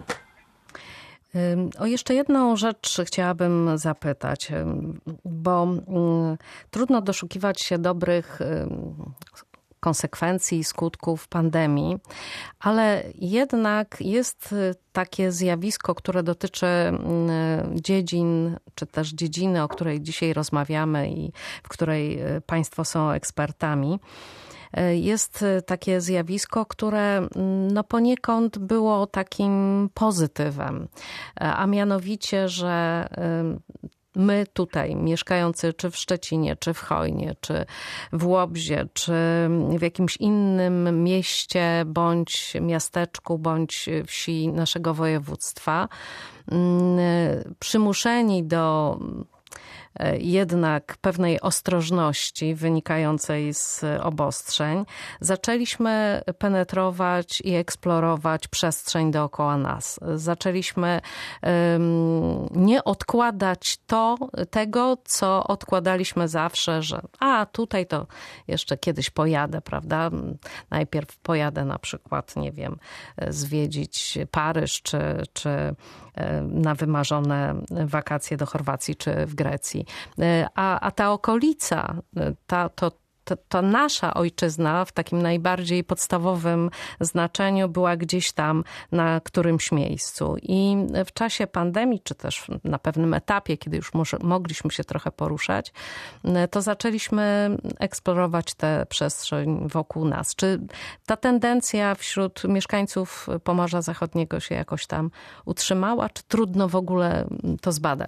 O jeszcze jedną rzecz chciałabym zapytać, bo trudno doszukiwać się dobrych konsekwencji i skutków pandemii, ale jednak jest takie zjawisko, które dotyczy dziedzin, czy też dziedziny, o której dzisiaj rozmawiamy i w której Państwo są ekspertami. Jest takie zjawisko, które no poniekąd było takim pozytywem, a mianowicie, że my tutaj, mieszkający czy w Szczecinie, czy w Chojnie, czy w Łobzie, czy w jakimś innym mieście, bądź miasteczku, bądź wsi naszego województwa, przymuszeni do jednak pewnej ostrożności wynikającej z obostrzeń, zaczęliśmy penetrować i eksplorować przestrzeń dookoła nas. Zaczęliśmy nie odkładać tego, co odkładaliśmy zawsze, że tutaj to jeszcze kiedyś pojadę, prawda? Najpierw pojadę na przykład, nie wiem, zwiedzić Paryż, czy na wymarzone wakacje do Chorwacji czy w Grecji. A ta okolica, ta nasza ojczyzna w takim najbardziej podstawowym znaczeniu była gdzieś tam na którymś miejscu. I w czasie pandemii, czy też na pewnym etapie, kiedy już mogliśmy się trochę poruszać, to zaczęliśmy eksplorować tę przestrzeń wokół nas. Czy ta tendencja wśród mieszkańców Pomorza Zachodniego się jakoś tam utrzymała, czy trudno w ogóle to zbadać?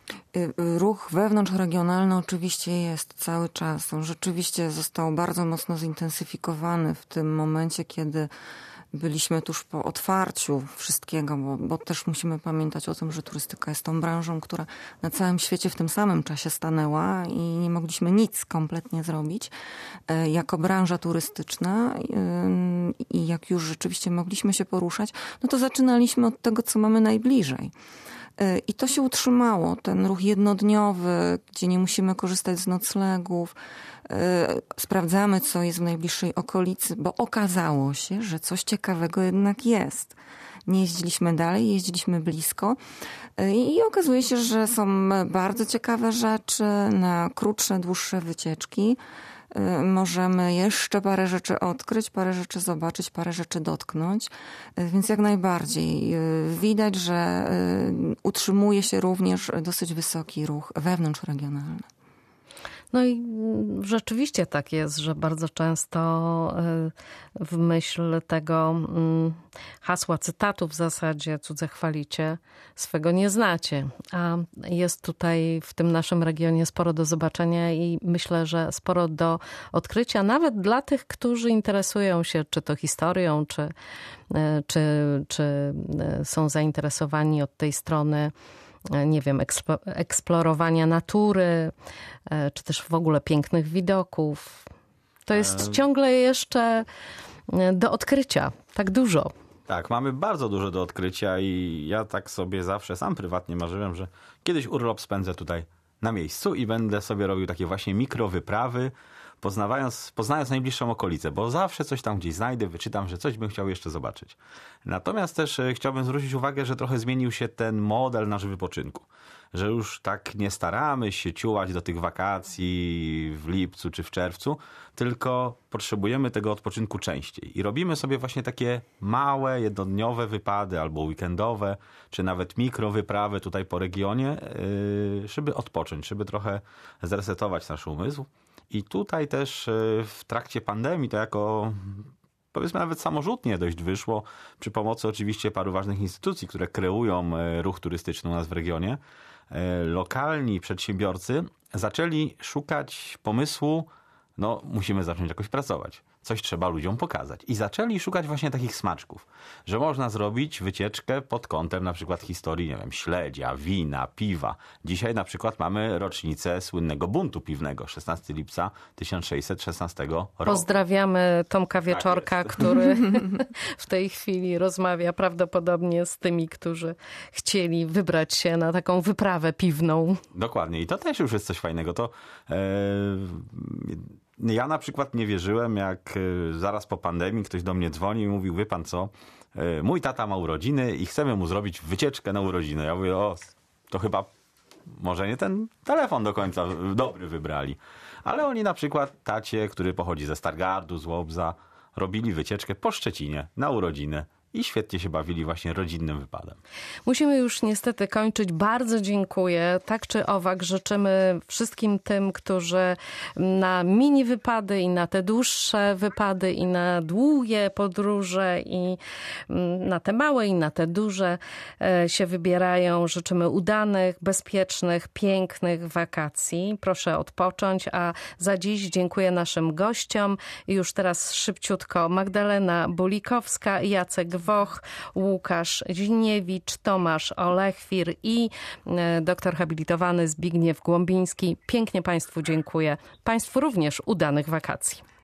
Ruch wewnątrzregionalny oczywiście jest cały czas. On rzeczywiście został bardzo mocno zintensyfikowany w tym momencie, kiedy byliśmy tuż po otwarciu wszystkiego, bo też musimy pamiętać o tym, że turystyka jest tą branżą, która na całym świecie w tym samym czasie stanęła i nie mogliśmy nic kompletnie zrobić. Jako branża turystyczna i jak już rzeczywiście mogliśmy się poruszać, no to zaczynaliśmy od tego, co mamy najbliżej. I to się utrzymało, ten ruch jednodniowy, gdzie nie musimy korzystać z noclegów. Sprawdzamy, co jest w najbliższej okolicy, bo okazało się, że coś ciekawego jednak jest. Nie jeździliśmy dalej, jeździliśmy blisko i okazuje się, że są bardzo ciekawe rzeczy na krótsze, dłuższe wycieczki. Możemy jeszcze parę rzeczy odkryć, parę rzeczy zobaczyć, parę rzeczy dotknąć. Więc jak najbardziej widać, że utrzymuje się również dosyć wysoki ruch wewnątrzregionalny. No i rzeczywiście tak jest, że bardzo często w myśl tego hasła, cytatu w zasadzie cudze chwalicie, swego nie znacie. A jest tutaj w tym naszym regionie sporo do zobaczenia i myślę, że sporo do odkrycia, nawet dla tych, którzy interesują się czy to historią, czy są zainteresowani od tej strony, nie wiem, eksplorowania natury, czy też w ogóle pięknych widoków. To jest ciągle jeszcze do odkrycia. Tak dużo. Tak, mamy bardzo dużo do odkrycia i ja tak sobie zawsze sam prywatnie marzyłem, że kiedyś urlop spędzę tutaj na miejscu i będę sobie robił takie właśnie mikrowyprawy, poznając najbliższą okolicę, bo zawsze coś tam gdzieś znajdę, wyczytam, że coś bym chciał jeszcze zobaczyć. Natomiast też chciałbym zwrócić uwagę, że trochę zmienił się ten model nasz wypoczynku. Że już tak nie staramy się ciułać do tych wakacji w lipcu czy w czerwcu, tylko potrzebujemy tego odpoczynku częściej. I robimy sobie właśnie takie małe, jednodniowe wypady albo weekendowe, czy nawet mikrowyprawy tutaj po regionie, żeby odpocząć, żeby trochę zresetować nasz umysł. I tutaj też w trakcie pandemii to jako, powiedzmy, nawet samorzutnie dość wyszło, przy pomocy oczywiście paru ważnych instytucji, które kreują ruch turystyczny u nas w regionie. Lokalni przedsiębiorcy zaczęli szukać pomysłu, no musimy zacząć jakoś pracować. Coś trzeba ludziom pokazać. I zaczęli szukać właśnie takich smaczków, że można zrobić wycieczkę pod kątem na przykład historii, nie wiem, śledzia, wina, piwa. Dzisiaj na przykład mamy rocznicę słynnego buntu piwnego, 16 lipca 1616 roku. Pozdrawiamy Tomka Wieczorka, Tak który w tej chwili rozmawia prawdopodobnie z tymi, którzy chcieli wybrać się na taką wyprawę piwną. Dokładnie. I to też już jest coś fajnego. To ja na przykład nie wierzyłem, jak zaraz po pandemii ktoś do mnie dzwonił i mówił, wie pan co, mój tata ma urodziny i chcemy mu zrobić wycieczkę na urodziny. Ja mówię, to chyba może nie ten telefon do końca dobry wybrali. Ale oni na przykład tacie, który pochodzi ze Stargardu, z Łobza, robili wycieczkę po Szczecinie na urodziny. I świetnie się bawili właśnie rodzinnym wypadem. Musimy już niestety kończyć. Bardzo dziękuję. Tak czy owak życzymy wszystkim tym, którzy na mini wypady i na te dłuższe wypady i na długie podróże i na te małe i na te duże się wybierają. Życzymy udanych, bezpiecznych, pięknych wakacji. Proszę odpocząć, a za dziś dziękuję naszym gościom. I już teraz szybciutko Magdalena Bulikowska, Jacek Woch, Łukasz Ziniewicz, Tomasz Olechwir i doktor habilitowany Zbigniew Głąbiński. Pięknie Państwu dziękuję. Państwu również udanych wakacji.